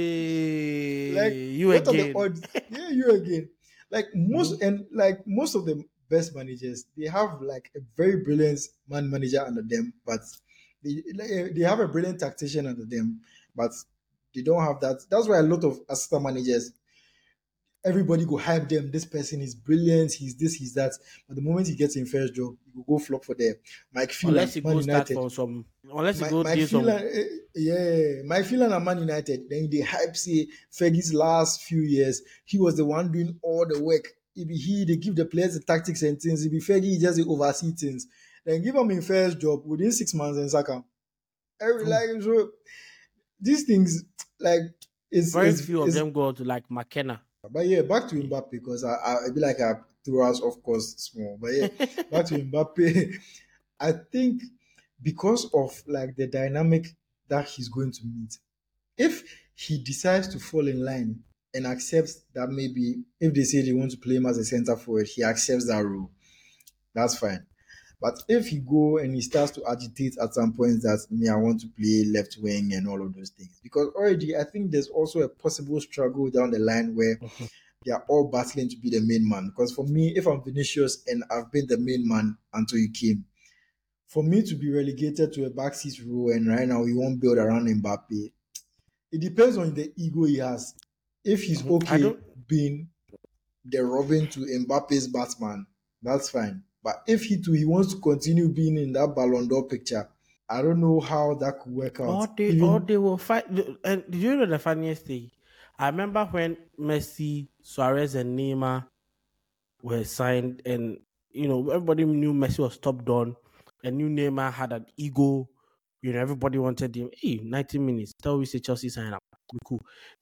Like, it you what are the again? odds? Yeah, you again. Like Mm-hmm. most and like most of the best managers, they have like a very brilliant man manager under them, but they like, they have a brilliant tactician under them, but they don't have that. That's why a lot of assistant managers, everybody go hype them. This person is brilliant. He's this, he's that. But the moment he gets in first job, he will go flop for them. Mike Phelan, Unless you Man go start United. from some, unless you Mike, go Mike do some. Phelan, eh, yeah, Mike Phelan and Man United. Then they hype say Fergie's last few years, he was the one doing all the work. It be he, they give the players the tactics and things. It be Fergie, he just dey oversee things. Then give him in first job within six months and sack him. Every True. like so these things like is Very is few of is them go to like McKenna. but yeah, back to Mbappe because I I, I be like I threw us off course small. But yeah, back to Mbappe. I think because of like the dynamic that he's going to meet, if he decides to fall in line and accepts that maybe if they say they want to play him as a center forward, he accepts that role. That's fine. But if he go and he starts to agitate at some point that me, I want to play left wing and all of those things, because already I think there's also a possible struggle down the line where Mhm. they are all battling to be the main man. Because for me, if I'm Vinicius and I've been the main man until you came, for me to be relegated to a backseat role and right now we won't build around Mbappe, it depends on the ego he has. If he's Mhm. I okay don't. being the Robin to Mbappe's Batman, that's fine. But if he too he wants to continue being in that Ballon d'Or picture, I don't know how that could work out. Or they, or Even they will fight. And do you know the funniest thing? I remember when Messi, Suarez, and Neymar were signed, and you know everybody knew Messi was top done, and knew Neymar had an ego. You know, everybody wanted him. Hey, ninety minutes. Tell we say Chelsea sign up. Be cool.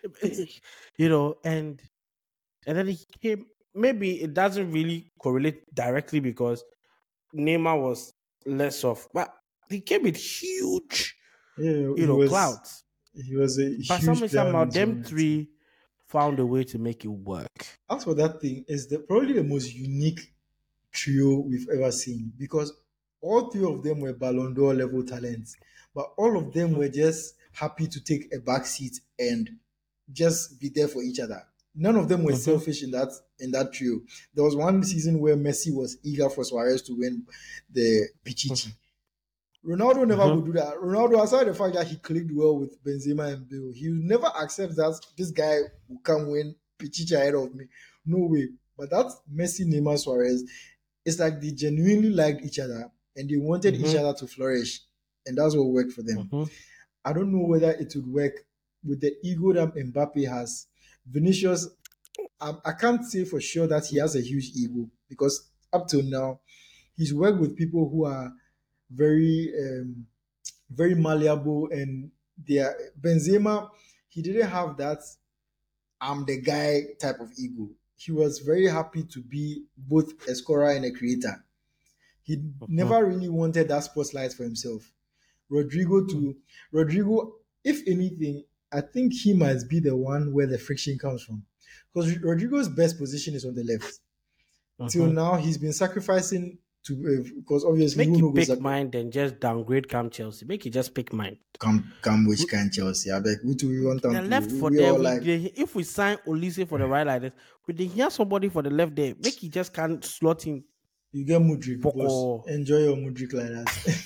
you know, and and then he came. Maybe it doesn't really correlate directly because Neymar was less of, but he came with huge, yeah, you he know, was clouds. he was a But some huge player on somehow his them own, I think. three found a way to make it work. As for that thing, is the probably the most unique trio we've ever seen because all three of them were Ballon d'Or level talents, but all of them Mhm, were just happy to take a back seat and just be there for each other. None of them were mhm, selfish in that in that trio. There was one season where Messi was eager for Suarez to win the Pichichi. Ronaldo never mhm, would do that. Ronaldo, aside the fact that he clicked well with Benzema and Bill, he would never accept that this guy will come win Pichichi ahead of me. No way. But that Messi, Neymar, Suarez, it's like they genuinely liked each other and they wanted each mhm, other to flourish. And that's what worked for them. mhm, I don't know whether it would work with the ego that Mbappe has. Vinicius, I, I can't say for sure that he has a huge ego because up till now, he's worked with people who are very um, very malleable and they are Benzema, he didn't have that I'm the guy type of ego. He was very happy to be both a scorer and a creator. He mhm, never really wanted that spotlight for himself. Rodrigo mhm, to Rodrigo, if anything, I think he might be the one where the friction comes from. Because Rodrigo's best position is on the left. Till mhm. now, he's been sacrificing to uh, because obviously Make who you no go pick sacrifice. mine, then just downgrade Cam Chelsea. Make you just pick mine. Come, come, which kind Chelsea? I beg, who do we want them The to? left We, for we there, all we like they, if we sign Olise for the right like this, we they hear somebody for the left there. Make you just can't slot in you get Mudrik, boss. Boko. Enjoy your Mudrik like that.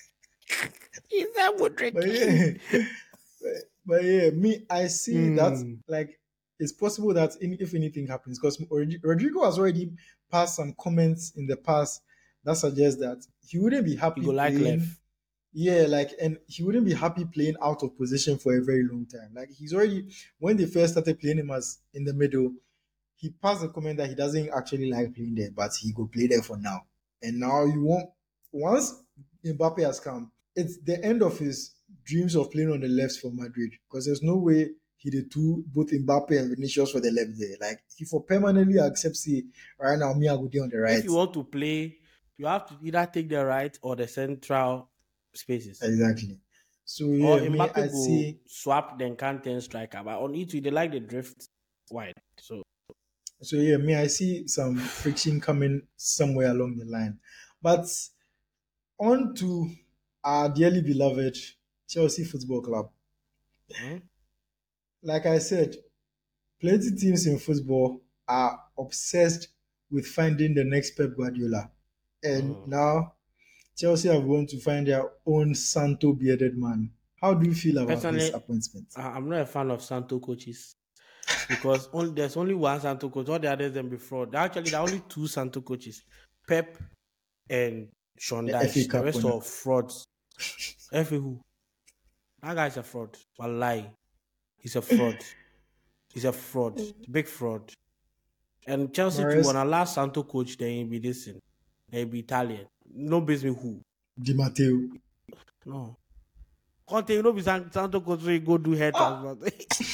Is that but Mudrik? yeah, but, but yeah, me, I see that Hmm. like it's possible that in, if anything happens, because Rodrigo has already passed some comments in the past that suggests that he wouldn't be You happy go like playing. left. Yeah, like, and he wouldn't be happy playing out of position for a very long time. Like, he's already, when they first started playing him as in the middle, he passed the comment that he doesn't actually like playing there, but he go play there for now. And now you want, once Mbappe has come, it's the end of his dreams of playing on the left for Madrid, because there's no way he did two both Mbappe and Vinicius for the left there. Like, he for permanently accepts it right now, me I go there on the If right. you want to play, you have to either take the right or the central spaces. Exactly. So Or yeah, me I Mbappe go see. swap then can't turn striker. But on E two, they like the drift wide. So So yeah, me I see some friction coming somewhere along the line. But on to our dearly beloved Chelsea Football Club. hmm? Like I said, plenty teams in football are obsessed with finding the next Pep Guardiola. And Mm. now Chelsea have gone to find their own Santo bearded man. How do you feel about this Personally, appointment? I- I'm not a fan of Santo coaches because only there's only one Santo coach. All the others them before. There actually there are only two Santo coaches, Pep and Sean The F A Dyche. The Cup rest winner. are frauds. F A who? That guy's a fraud. Wallahi. He's a fraud. He's a fraud. Big fraud. And Chelsea too, when Mares our last Santo coach, then he'll be this thing. He'll be Italian. No business me who. Di Matteo. No. Conte, you know, be San- Santo coach, so he go do hair Ah! transplant.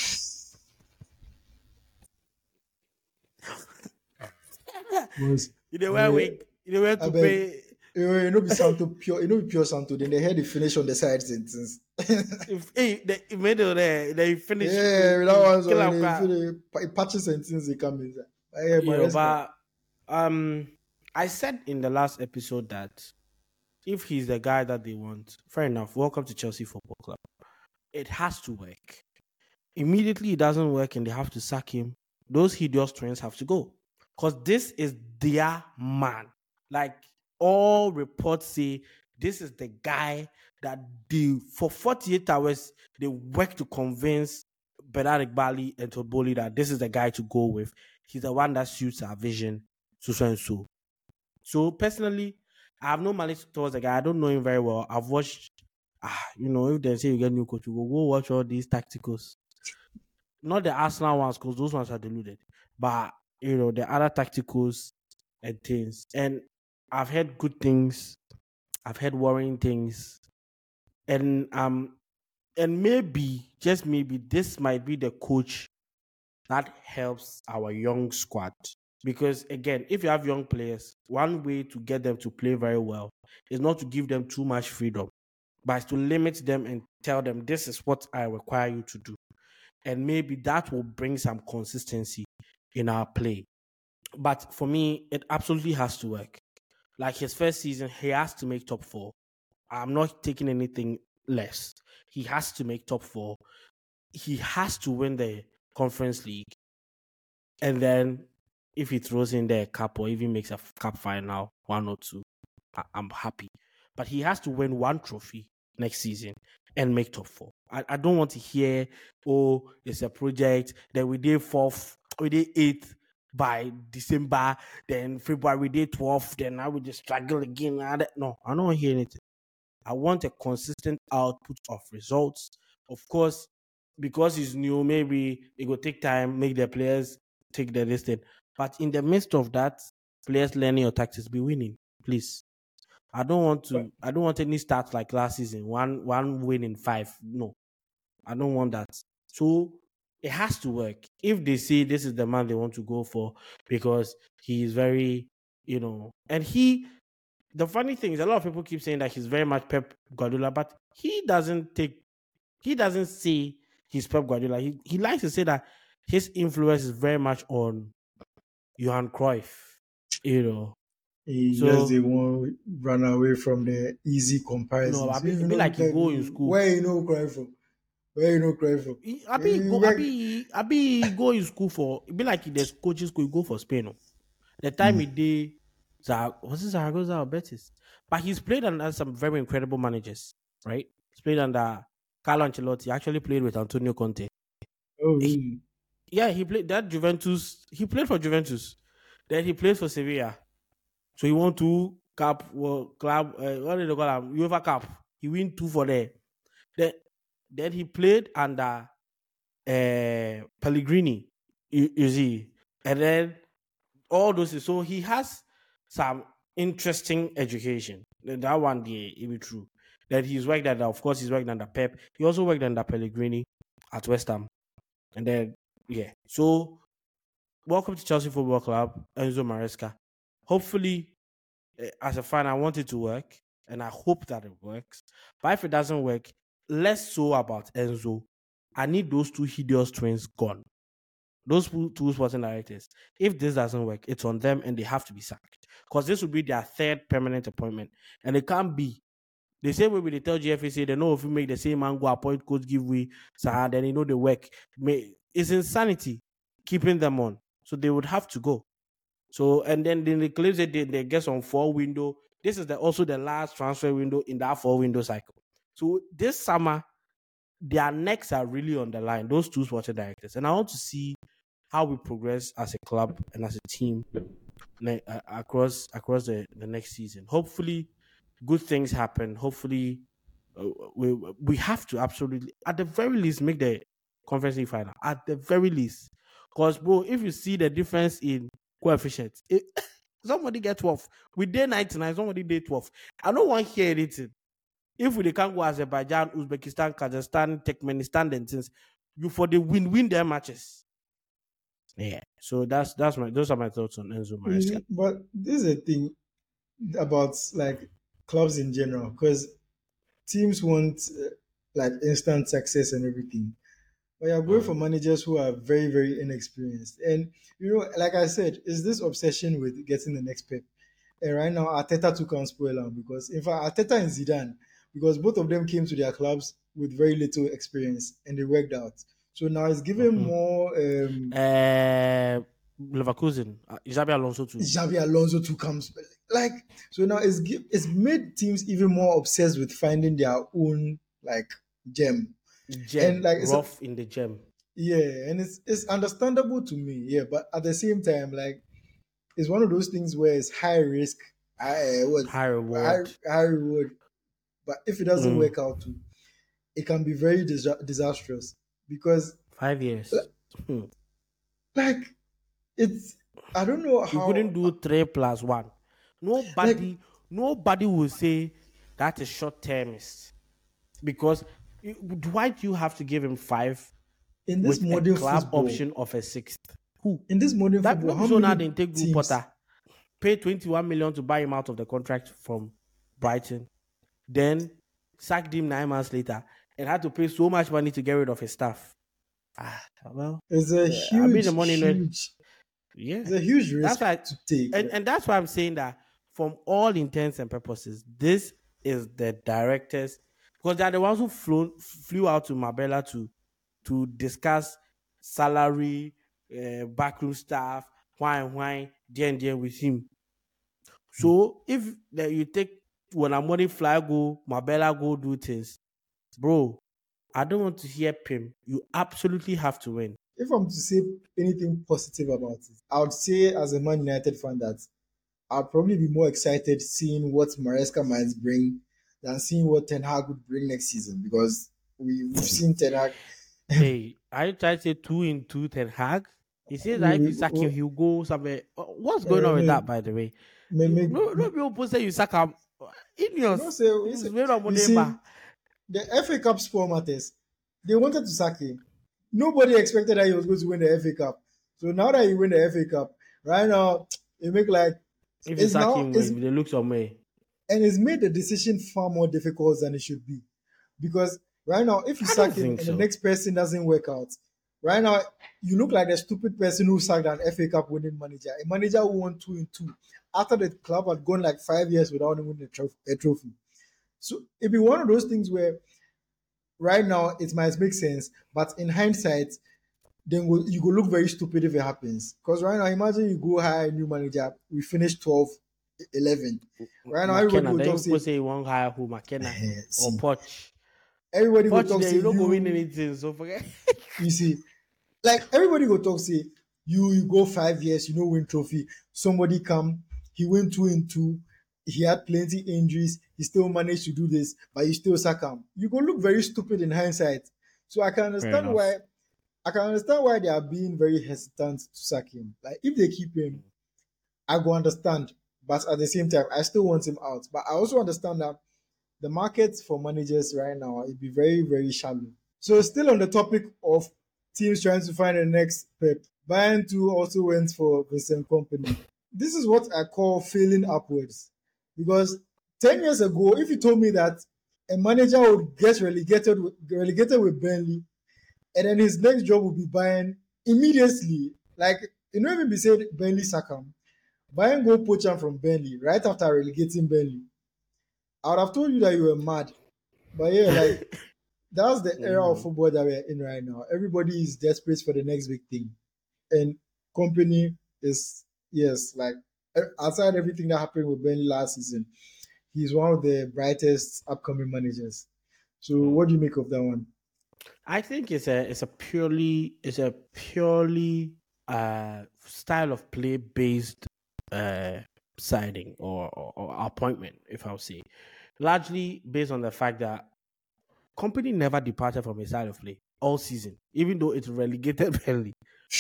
Was You know where uh, we, you know where I to beg. pay. You know, you know be Santo pure. You know be pure Santo. Then they had the finish on the side sentence. If hey, they he made it there, they finish. Yeah, He, that he one's kill already him. they Kwa. feel the pa- patches and things they come inside. But yeah, You my know, respect. but um, I said in the last episode that if he's the guy that they want, fair enough. Welcome to Chelsea Football Club. It has to work. Immediately it doesn't work and they have to sack him. Those hideous twins have to go because this is their man. Like all reports say, this is the guy that they for forty-eight hours they work to convince Bernard Bali and Toboli that this is the guy to go with. He's the one that suits our vision, so so and so. So personally, I have no malice towards the guy. I don't know him very well. I've watched, ah, you know, if they say you get new coach, you go, go watch all these tacticals. Not the Arsenal ones, because those ones are deluded. But you know, the other tacticals and things. And I've heard good things. I've heard worrying things. And um and maybe, just maybe, this might be the coach that helps our young squad. Because again, if you have young players, one way to get them to play very well is not to give them too much freedom, but it's to limit them and tell them this is what I require you to do. And maybe that will bring some consistency in our play. But for me, it absolutely has to work. Like his first season, he has to make top four. I'm not taking anything less. He has to make top four. He has to win the conference league. And then if he throws in there a cup or even makes a cup final, one or two, I- I'm happy. But he has to win one trophy next season and make top four. I, I don't want to hear, oh, it's a project, then we did fourth, we did eighth by December, then February we did twelfth, then now we just struggle again. No, I don't want to hear anything. I want a consistent output of results. Of course, because he's new, maybe it will take time, make the players take the listing. But in the midst of that, players learning your tactics, be winning, please. I don't want to. I don't want any stats like last season. One one win in five. No, I don't want that. So it has to work. If they say this is the man they want to go for because he is very, you know, and he. The funny thing is, a lot of people keep saying that he's very much Pep Guardiola, but he doesn't take. He doesn't say he's Pep Guardiola. He he likes to say that his influence is very much on Johan Cruyff. You know, He just they so won't run away from the easy no, I comparisons. be, If you it be know like look he like go in me, school. where you know cry from? Where you know cry from? He- I be You go, I work. be, I be go in school for. It be like there's coaching school. You go for Spain. No? The time Mm. he did, Zar- was it Zaragoza or Betis? But he's played under some very incredible managers, right? He's played under Carlo Ancelotti. He actually played with Antonio Conte. Oh, He- really? yeah, he played that Juventus. He played for Juventus. Then he played for Sevilla. So he won two Cup, well, club, uh, what did they call him? UEFA Cup. He win two for there. Then, then he played under uh, Pellegrini, you, you see, and then all those. So he has some interesting education. That one, day, it be true. That he's worked under, of course, he's worked under Pep. He also worked under Pellegrini at West Ham, and then yeah. So welcome to Chelsea Football Club, Enzo Maresca. Hopefully, eh, as a fan, I want it to work, and I hope that it works. But if it doesn't work, less so about Enzo. I need those two hideous twins gone. Those two two sporting directors. If this doesn't work, it's on them, and they have to be sacked because this will be their third permanent appointment, and it can't be the same way they tell G F A say they know if you make the same man go appoint coach give we so then you know the work. May, it's insanity keeping them on, so they would have to go. So and then, then the claims that they, they get on four window. This is the, also the last transfer window in that four window cycle. So this summer, their necks are really on the line. Those two sporting directors, and I want to see how we progress as a club and as a team ne- uh, across across the, the next season. Hopefully, good things happen. Hopefully, uh, we we have to absolutely, at the very least, make the conference league final. At the very least, because bro, if you see the difference in coefficients, it, somebody get twelve. We did ninety-nine, somebody did twelve. I don't want to hear anything. If we can't go Azerbaijan, Uzbekistan, Kazakhstan, Turkmenistan, and things, you for the win win their matches. Yeah. So that's that's my those are my thoughts on Enzo Maresca. But this is a thing about like clubs in general, because teams want uh, like instant success and everything. But you're going Mm. for managers who are very, very inexperienced. And, you know, like I said, is this obsession with getting the next Pep. And right now, Arteta too can't spoil them because, in fact, Arteta and Zidane, because both of them came to their clubs with very little experience and they worked out. So now it's giving Mhm. more um, Uh, Leverkusen, uh, Xabi Alonso too. Xabi Alonso to come. Like, so now it's, gi- it's made teams even more obsessed with finding their own, like, gem. And, Gem, like, it's a, rough in the gem. yeah, and it's it's understandable to me, yeah, but at the same time, like it's one of those things where it's high risk, high what High high, reward. high reward. But if it doesn't Mm. work out, too, it can be very dis- disastrous because, Five years. Hmm. like, it's I don't know You couldn't how, do three plus one. like Nobody, nobody will say that is short termist because you- why do you have to give him five in this with a modern club football, option of a sixth? Who? in this modern That football, no be how so now many they take Group teams? Potter, pay twenty-one million to buy him out of the contract from Brighton, then sacked him nine months later and had to pay so much money to get rid of his staff. Ah, well, It's a uh, I mean the huge, money. No, huge, yeah, it's a huge that's risk why, to take. and and that's why I'm saying that from all intents and purposes, this is the directors because they're the ones who flew flew out to Marbella to to discuss salary, uh, backroom staff, why and why, there and there with him. So if that you take when I'm money fly go, Marbella go do things, bro. I don't want to hear Pim. You absolutely have to win. If I'm to say anything positive about it, I would say as a Man United fan that I'd probably be more excited seeing what Maresca might bring than seeing what Ten Hag would bring next season because we, we've seen Ten Hag. Hey, I try to say two in two Ten Hag. He says we, that if we, you sack him, we, he'll go somewhere. Uh, What's going uh, on with may, that, by the way? may, You, may, no, no people say you sack him. you know, Ineos. say, It's say, very you money see, back. the F A Cup spoil matters. They wanted to sack him. Nobody expected that he was going to win the F A Cup. So now that he win the F A Cup, right now, it make like If you it's sack now him, it's if they look somewhere. and it's made the decision far more difficult than it should be. Because right now, if you I don't sack him think and the so. next person doesn't work out, right now you look like the stupid person who sacked an F A Cup winning manager, a manager who won two in two after the club had gone like five years without winning a, trophy. A trophy. So it'd be one of those things where right now it might make sense, but in hindsight, then we'll, you go look very stupid if it happens. Because right now, imagine you go hire a new manager, we finish twelve, eleven. Right now, everybody McKenna. will Then talk people say, say you won't hire who McKenna eh, or see, Poch. everybody will Poch talk there, say you don't go win you, anything. So forget. you see, like everybody will talk say you, you go five years, you know, win trophy. Somebody come, he win two in two. he had plenty injuries. He still managed to do this, but you still sack him. You go look very stupid in hindsight. So I can Fair understand enough. why I can understand why they are being very hesitant to sack him. Like if they keep him, I go understand. But at the same time, I still want him out. But I also understand that the market for managers right now it be very, very shallow. So still on the topic of teams trying to find the next Pep, Bayern too also went for Vincent Company. This is what I call failing upwards. Because ten years ago, if you told me that a manager would get relegated with, relegated with Burnley and then his next job would be Bayern immediately, like, you know, even be said Burnley sack him, Bayern go poach him from Burnley right after relegating Burnley. I would have told you that you were mad. But yeah, like, that's the era of Mhm. football that we're in right now. Everybody is desperate for the next big thing. And Company is, yes, like, outside everything that happened with Burnley last season, he's one of the brightest upcoming managers. So Mm. what do you make of that one? I think it's a it's a purely it's a purely uh style of play based uh signing or, or, or appointment, if I'll say. Largely based on the fact that company never departed from a style of play all season, even though it's relegated Burnley.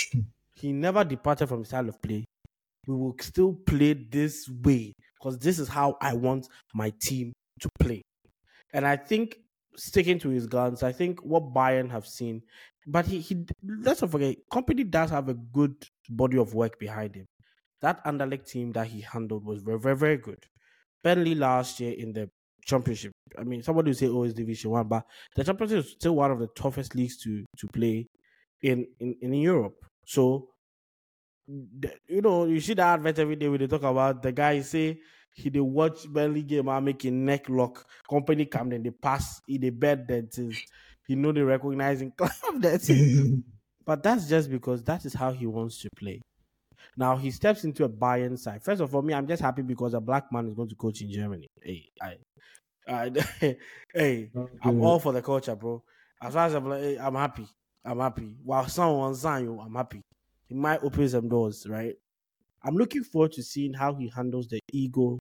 He never departed from his style of play. We will still play this way because this is how I want my team to play. And I think sticking to his guns, I think what Bayern have seen, but he, he let's not forget, company does have a good body of work behind him. That Anderlecht team that he handled was very, very, very good. Burnley last year in the championship. I mean, somebody will say, "Oh, it's Division One," but the championship is still one of the toughest leagues to to play in in, in Europe. So the- you know, you see that advert every day when they talk about the guy say he they watch Burnley game and making neck lock. Company come then they pass in the bed that is he know they recognizing climb that thing. But that's just because that is how he wants to play. Now he steps into a Bayern side. First of all, me, I'm just happy because a black man is going to coach in Germany. Hey, I, I hey, I'm Okay. all for the culture, bro. As far as I'm like, hey, I'm happy. I'm happy. While someone sign you, I'm happy. He might open some doors, right? I'm looking forward to seeing how he handles the ego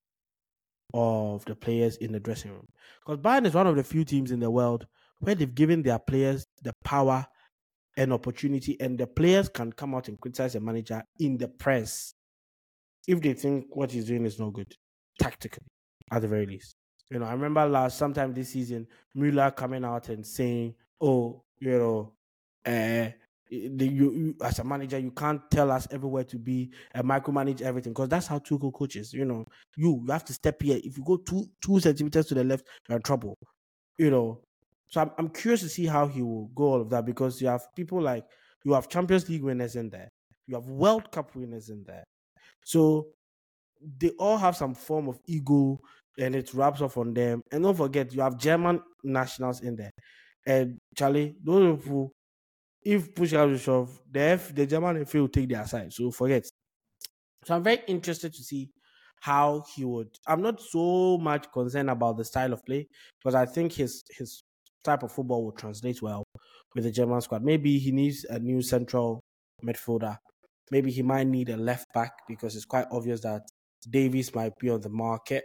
of the players in the dressing room. Because Bayern is one of the few teams in the world where they've given their players the power and opportunity, and the players can come out and criticize the manager in the press if they think what he's doing is not good, tactically, at the very least. You know, I remember last sometime this season, Müller coming out and saying, "Oh, you know, uh, the, you, you as a manager, you can't tell us everywhere to be and micromanage everything because that's how Tuchel coaches. You know, you you have to step here. If you go two two centimeters to the left, you're in trouble. You know, so I'm I'm curious to see how he will go all of that because you have people like you have Champions League winners in there, you have World Cup winners in there, so they all have some form of ego and it wraps off on them. And don't forget, you have German nationals in there. And Charlie, those people, if push comes to shove, the F, the German F A will take their side. So forget. So I'm very interested to see how he would. I'm not so much concerned about the style of play because I think his his type of football will translate well with the German squad. Maybe he needs a new central midfielder. Maybe he might need a left back because it's quite obvious that Davies might be on the market.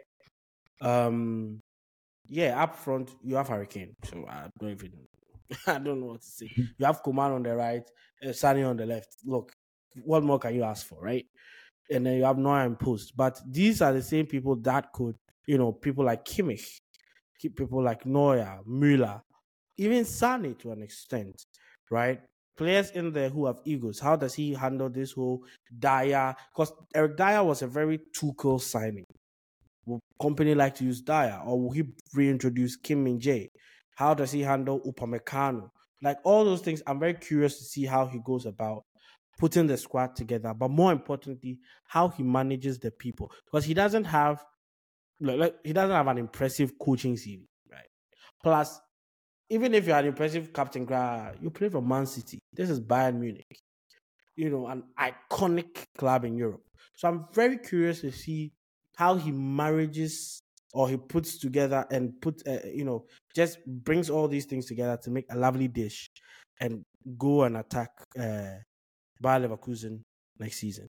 Um, yeah, up front you have Hurricane. So I don't even I don't know what to say. You have Kuman on the right, uh, Sani on the left. Look, what more can you ask for, right? And then you have Neuer and Post. But these are the same people that could, you know, people like Kimmich, people like Neuer, Müller, even Sane to an extent, right? Players in there who have egos. How does he handle this whole Dyer? Because Eric Dyer was a very Tuchel signing. Will company like to use Dyer, or will he reintroduce Kim Min Jae? How does he handle Upamecano? Like all those things, I'm very curious to see how he goes about putting the squad together, but more importantly, how he manages the people because he doesn't have like, like he doesn't have an impressive coaching C V, right? Plus, even if you're an impressive captain, you play for Man City. This is Bayern Munich, you know, an iconic club in Europe. So I'm very curious to see how he marriages or he puts together and put, uh, you know, just brings all these things together to make a lovely dish and go and attack uh, Bayer Leverkusen next season.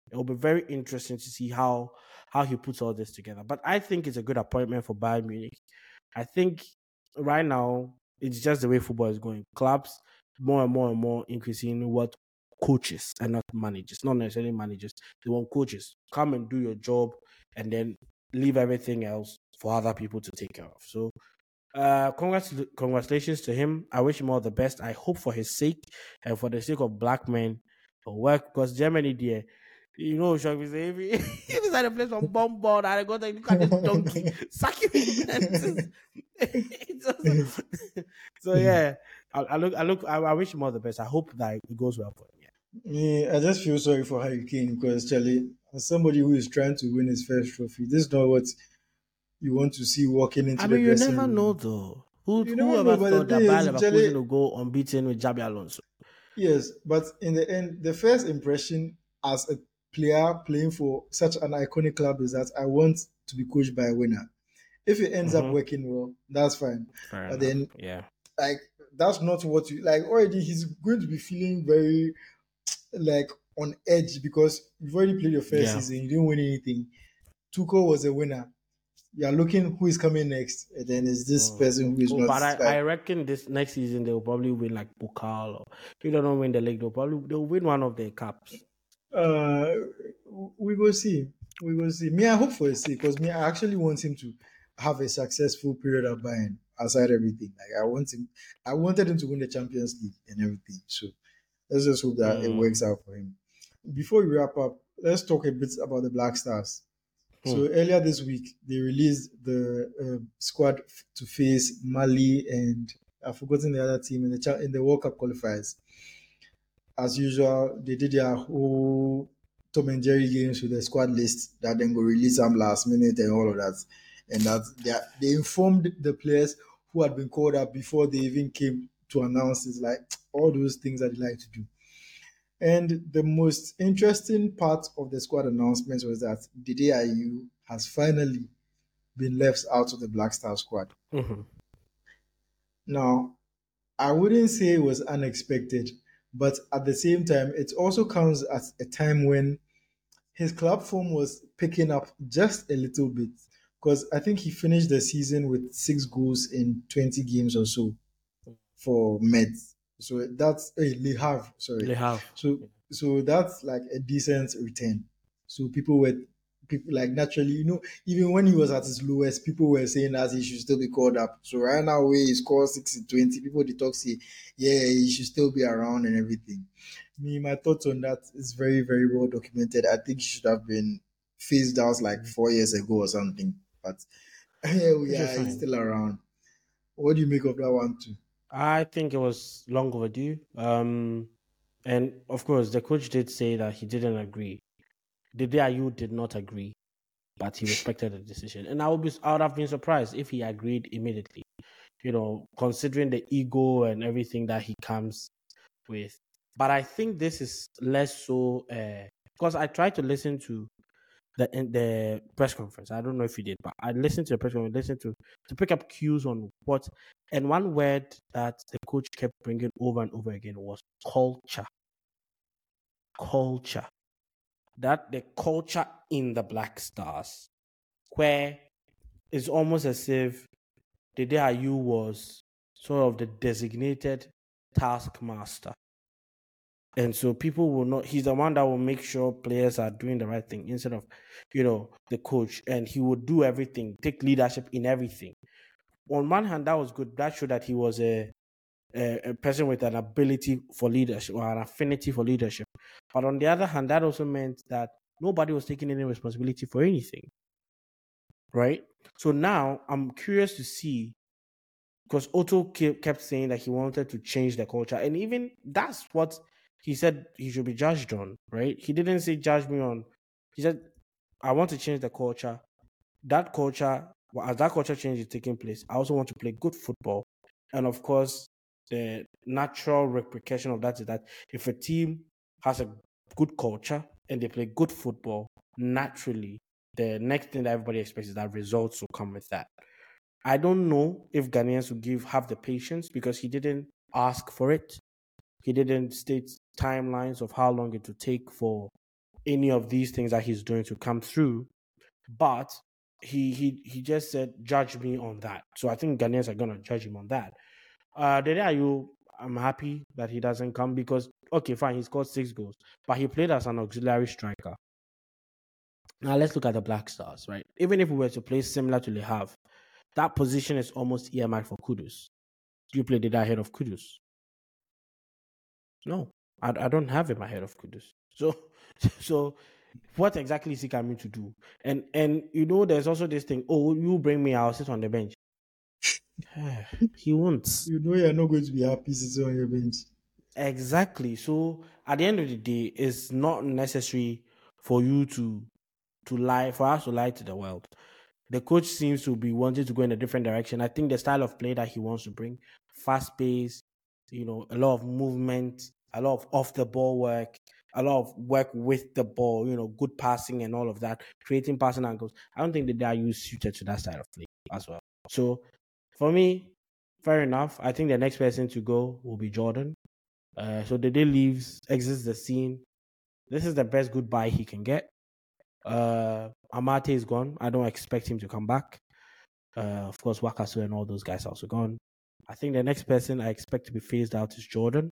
It will be very interesting to see how how he puts all this together. But I think it's a good appointment for Bayern Munich. I think right now it's just the way football is going. Clubs more and more and more increasing what coaches and not managers, not necessarily managers. They want coaches come and do your job and then leave everything else for other people to take care of. So uh, congrats, congratulations to him. I wish him all the best. I hope for his sake and for the sake of black men to work because Germany, dear, you know, Shock is if he- if he's at a place on bomb board and I go to look at this donkey, suck him in the It's just- so yeah, I, I look, I look, I, I wish him all the best. I hope that it goes well for him. Yeah. Yeah, I just feel sorry for Harry Kane because Charlie, as somebody who is trying to win his first trophy, this is not what you want to see walking I into the mean, you dressing never know room. though. Who You never whoever know, but the thought thing that Bayer is, Leverkusen Charlie, will go unbeaten with Jabi Alonso? yes, but in the end, the first impression as a player playing for such an iconic club is that I want to be coached by a winner. If it ends up Mm-hmm. working well, that's fine. Fair But enough. then, Yeah. like, that's not what you like. Already, he's going to be feeling very like on edge because you've already played your first Yeah. season, you didn't win anything. Tuchel was a winner. You're looking who is coming next, and then is this Mm. person who is Oh, not but I, I like reckon this next season they'll probably win like Pokal or if they don't win the league, they'll probably they'll win one of their cups. uh we will see. We will see. Me, I hope for his sake, because me, I actually want him to have a successful period of buying aside everything. Like I want him I wanted him to win the Champions League and everything. So let's just hope that it Mm. works out for him. Before we wrap up, let's talk a bit about the Black Stars. Hmm. So earlier this week, they released the uh, squad f- to face Mali and I've forgotten the other team in the cha- in the World Cup qualifiers. As usual, they did their whole Tom and Jerry games with the squad list that then go release them last minute and all of that. And that they, are- they informed the players who had been called up before they even came to announce it, like all those things that they like to do. And the most interesting part of the squad announcements was that Dede Ayew has finally been left out of the Black Star squad. Mm-hmm. Now, I wouldn't say it was unexpected, but at the same time, it also comes at a time when his club form was picking up just a little bit. Because I think he finished the season with six goals in twenty games or so for Mets. So that's a Le Havre, sorry. They have. So so that's like a decent return. So people were people like naturally, you know, even when he was at his lowest, people were saying that he should still be called up. So right now where he scored six in twenty, people they talk say, yeah, he should still be around and everything. Me, my thoughts on that is very, very well documented. I think he should have been phased out like four years ago or something. But here we Which is are, he's fine. still around. What do you make of that one too? I think it was long overdue. Um, and of course, the coach did say that he didn't agree. The day you did not agree, but he respected the decision. And I would be, I would have been surprised if he agreed immediately. You know, considering the ego and everything that he comes with. But I think this is less so uh, because I tried to listen to the in the press conference. I don't know if you did, but I listened to the press conference, listened to to pick up cues on what. And one word that the coach kept bringing over and over again was culture. Culture. That the culture in the Black Stars, where it's almost as if the day you was sort of the designated taskmaster. And so people will not, he's the one that will make sure players are doing the right thing instead of, you know, the coach. And he would do everything, take leadership in everything. On one hand, that was good. That showed that he was a, a, a person with an ability for leadership or an affinity for leadership. But on the other hand, that also meant that nobody was taking any responsibility for anything. Right? So now I'm curious to see because Otto kept saying that he wanted to change the culture, and even that's what he said he should be judged on, right? He didn't say judge me on. He said, "I want to change the culture. That culture, well, as that culture change is taking place, I also want to play good football, and of course, the natural repercussion of that is that if a team has a good culture and they play good football, naturally, the next thing that everybody expects is that results will come with that." I don't know if Ghanaians will give have the patience because he didn't ask for it. He didn't state timelines of how long it would take for any of these things that he's doing to come through. But he he he just said, judge me on that. So I think Ghanaians are gonna judge him on that. Uh Dede Ayew, I'm happy that he doesn't come because okay, fine, he scored six goals, but he played as an auxiliary striker. Now let's look at the Black Stars, right? Even if we were to play similar to Le Havre, that position is almost earmarked for Kudus. Do you play Dede ahead of Kudus? No, I, I don't have him ahead of Kudus. So, so what exactly is he coming to do? And and you know, there's also this thing. Oh, you bring me, I'll sit on the bench. He won't. You know you're not going to be happy sitting on your bench. Exactly. So at the end of the day, it's not necessary for you to to lie for us to lie to the world. The coach seems to be wanting to go in a different direction. I think the style of play that he wants to bring, fast pace, you know, a lot of movement, a lot of off the ball work, a lot of work with the ball, you know, good passing and all of that, creating passing angles. I don't think that they are used suited to that style of play as well. So for me, fair enough. I think the next person to go will be Jordan. Uh, so Dede leaves, exits the scene. This is the best goodbye he can get. Uh, Amate is gone. I don't expect him to come back. Uh, of course, Wakasu and all those guys are also gone. I think the next person I expect to be phased out is Jordan.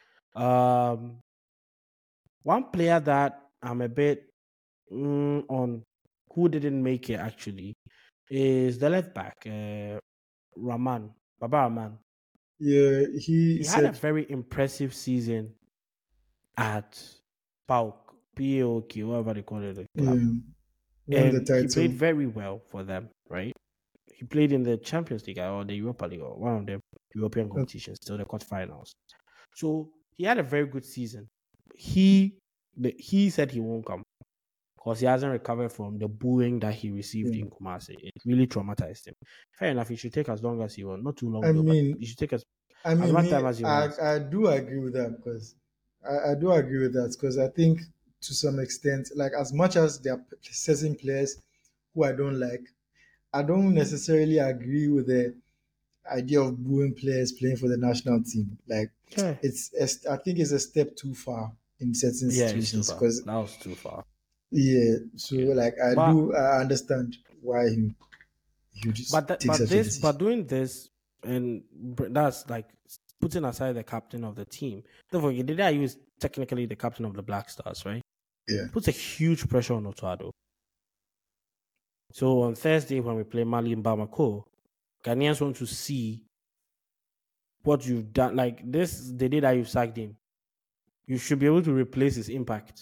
Um, one player that I'm a bit mm, on who didn't make it actually is the left back, uh, Rahman, Baba Rahman. Yeah, he, He said, had a very impressive season at P A O K, P A O K, whatever they call it, the club. yeah, won the And title. he played very well for them, right? He played in the Champions League or the Europa League or one of the European competitions, still the quarterfinals. So he had a very good season. He the, he said he won't come because he hasn't recovered from the booing that he received Yeah. in Kumasi. It really traumatized him. Fair enough, he should take as long as he wants. Not too long, I though, mean, but he should take as, I as mean, much me, time as he I, wants. I do agree with that because I, I do agree with that because I think to some extent, like as much as there are certain players who I don't like, I don't necessarily agree with the idea of booing players playing for the national team. Like Yeah, it's, it's I think it's a step too far in certain yeah, it's too situations far. because That was too far. yeah. So Yeah. like I But do I understand why he he just but that, take but such a this decision. but doing this and br- that's like putting aside the captain of the team. Don't forget, Dede Ayew is technically the captain of the Black Stars, right? Yeah. Puts a huge pressure on Otuado. So on Thursday when we play Mali in Bamako, Ghanaians want to see what you've done. Like this, the day that you've sacked him, you should be able to replace his impact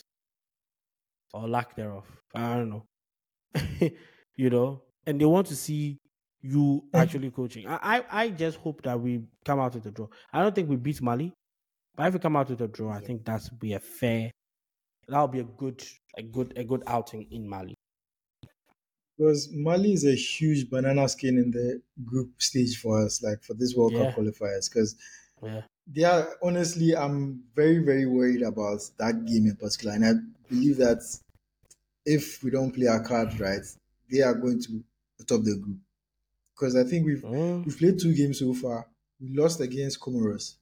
or lack thereof. I don't know, you know. And they want to see you actually coaching. I, I, I just hope that we come out with a draw. I don't think we beat Mali, but if we come out with a draw, I think that's be a fair. That'll be a good, a good, a good outing in Mali. Because Mali is a huge banana skin in the group stage for us, like for this World Yeah. Cup qualifiers. Because Yeah. they are honestly, I'm very, very worried about that game in particular. And I believe that if we don't play our cards right, they are going to top the group. Because I think we've Mm. we've played two games so far. We lost against Comoros.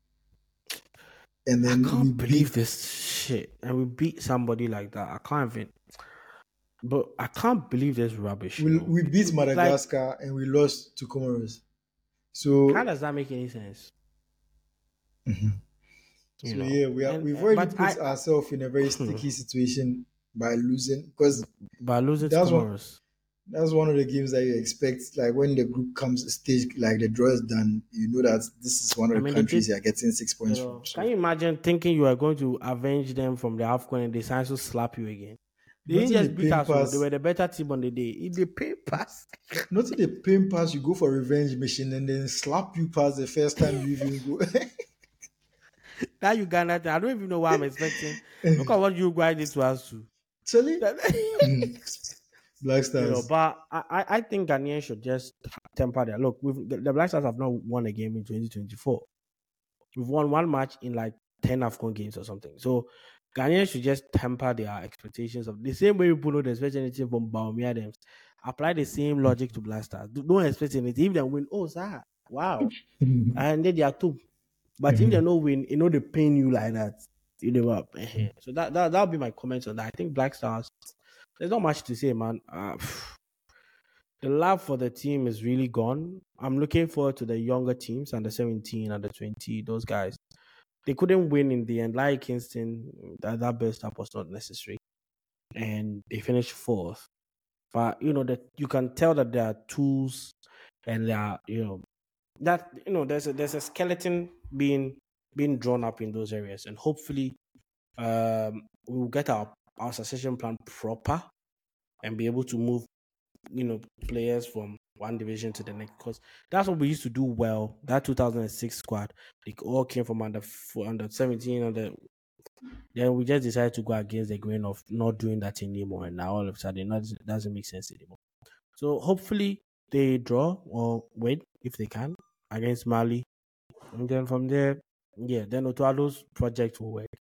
And I then can't we believe beat this shit. And we beat somebody like that. I can't even. But I can't believe this rubbish. we, You know? we beat Like, Madagascar and we lost to Comoros. So how does that make any sense? Mhm. You So know. yeah, we are, And we've uh, already but put I, I ourselves in a very sticky situation by losing because by losing to that's one Comoros. that's one of the games that you expect. Like when the group comes stage, like the draw is done, you know that this is one of I the mean, they countries did. you are getting six You points know, from. So can you imagine thinking you are going to avenge them from the AFCON and they decide to slap you again? They not didn't in the just beat pain us, oh, they pass, were the better team on the day. In the pay pass. not in the pain pass, you go for revenge mission and then slap you past the first time you even go. That Uganda thing, I don't even know what I'm expecting. Look at what Uruguay did to us too. Actually, Black You know, Stars. but I, I I think Ghanaians should just temper their look. We've, the, the Black Stars have not won a game in twenty twenty-four. We've won one match in like ten AFCON games or something. So Ghanaians should just temper their expectations of the same way people don't expect anything from Baumia them. Apply the same logic to Black Stars. Don't expect anything. If they win, oh, sir, wow. And then they are two. But if they don't win, you know they pain you like that. you know up. So that that that'll be my comments on that. I think Black Stars. There's not much to say, man. Uh, the love for the team is really gone. I'm looking forward to the younger teams, under seventeen, under twenty. Those guys, they couldn't win in the end. Like Kingston, that that best up was not necessary, and they finished fourth. But you know that you can tell that there are tools, and there are you know that you know there's a there's a skeleton being being drawn up in those areas, and hopefully, um, we'll get our our succession plan proper and be able to move, you know, players from one division to the next, because that's what we used to do well. That two thousand six squad, they all came from under under seventeen, under. Then we just decided to go against the grain of not doing that anymore, and now all of a sudden it doesn't make sense anymore. So hopefully they draw or win if they can against Mali, and then from there, yeah, then Otuado's project will work.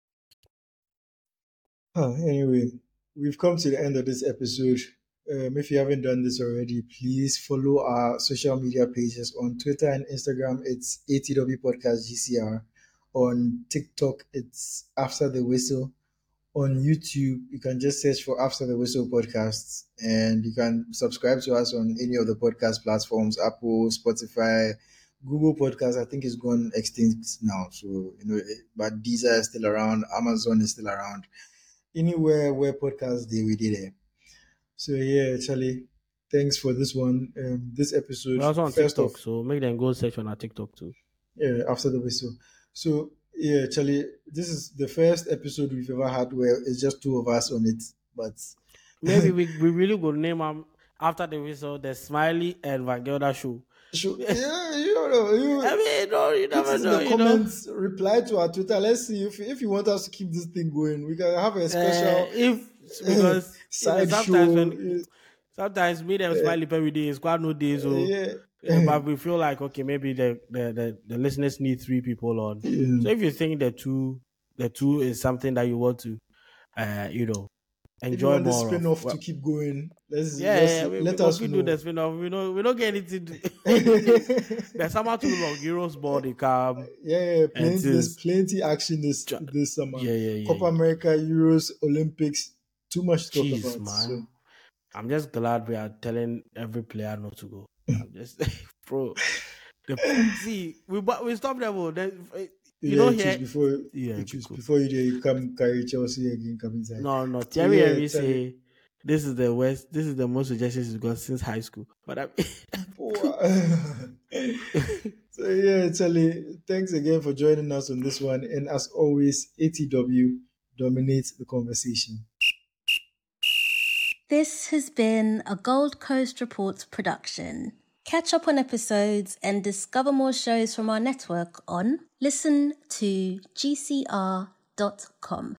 Huh, anyway, we've come to the end of this episode. Um, if you haven't done this already, please follow our social media pages on Twitter and Instagram. It's A T W Podcast G C R. On TikTok, it's After the Whistle. On YouTube, you can just search for After the Whistle Podcasts, and you can subscribe to us on any of the podcast platforms: Apple, Spotify, Google Podcasts. I think it's gone extinct now, so you know, but Deezer is still around. Amazon is still around. Anywhere where podcasts they we did it. So yeah, Charlie, thanks for this one. Um, this episode. We're also on first TikTok, off, so make them go search on our TikTok too. Yeah, After the Whistle. So yeah, Charlie, this is the first episode we've ever had where it's just two of us on it. But maybe we we really go name them After the Whistle, the Smiley and Vangelda show. Sure. Yeah, you know, you, I mean, no, you never in know. the You comments, know? Reply to our Twitter. Let's see if if you want us to keep this thing going, we can have a special uh, if because side you know, sometimes show. When, sometimes me and Smiley every day is quite no days, so yeah. yeah, but we feel like okay, maybe the the, the, the listeners need three people on. Yeah. So if you think the two the two is something that you want to, uh, you know. Enjoy if you want more the spin-off of, well, to keep going, let's, yeah, let's yeah, we, let we, us we know. do the spin-off. We don't, we don't get anything. To There's somehow too long. Euros ball they come. Yeah, yeah, plenty, there's plenty action this this summer. Yeah, yeah, yeah. Copa yeah. America, Euros, Olympics, too much to Jeez, talk about. Man. So. I'm just glad we are telling every player not to go. I'm just, bro. The, see, we we stop them all. You yeah, know here before yeah, you choose, before you, you come carry Chelsea again, come inside. No, no. Thierry yeah, Henry say this is the worst. This is the most suggestions he's got since high school. But I so yeah, Charlie, thanks again for joining us on this one. And as always, A T W dominates the conversation. This has been a Gold Coast Reports production. Catch up on episodes and discover more shows from our network on listen to G C R dot com.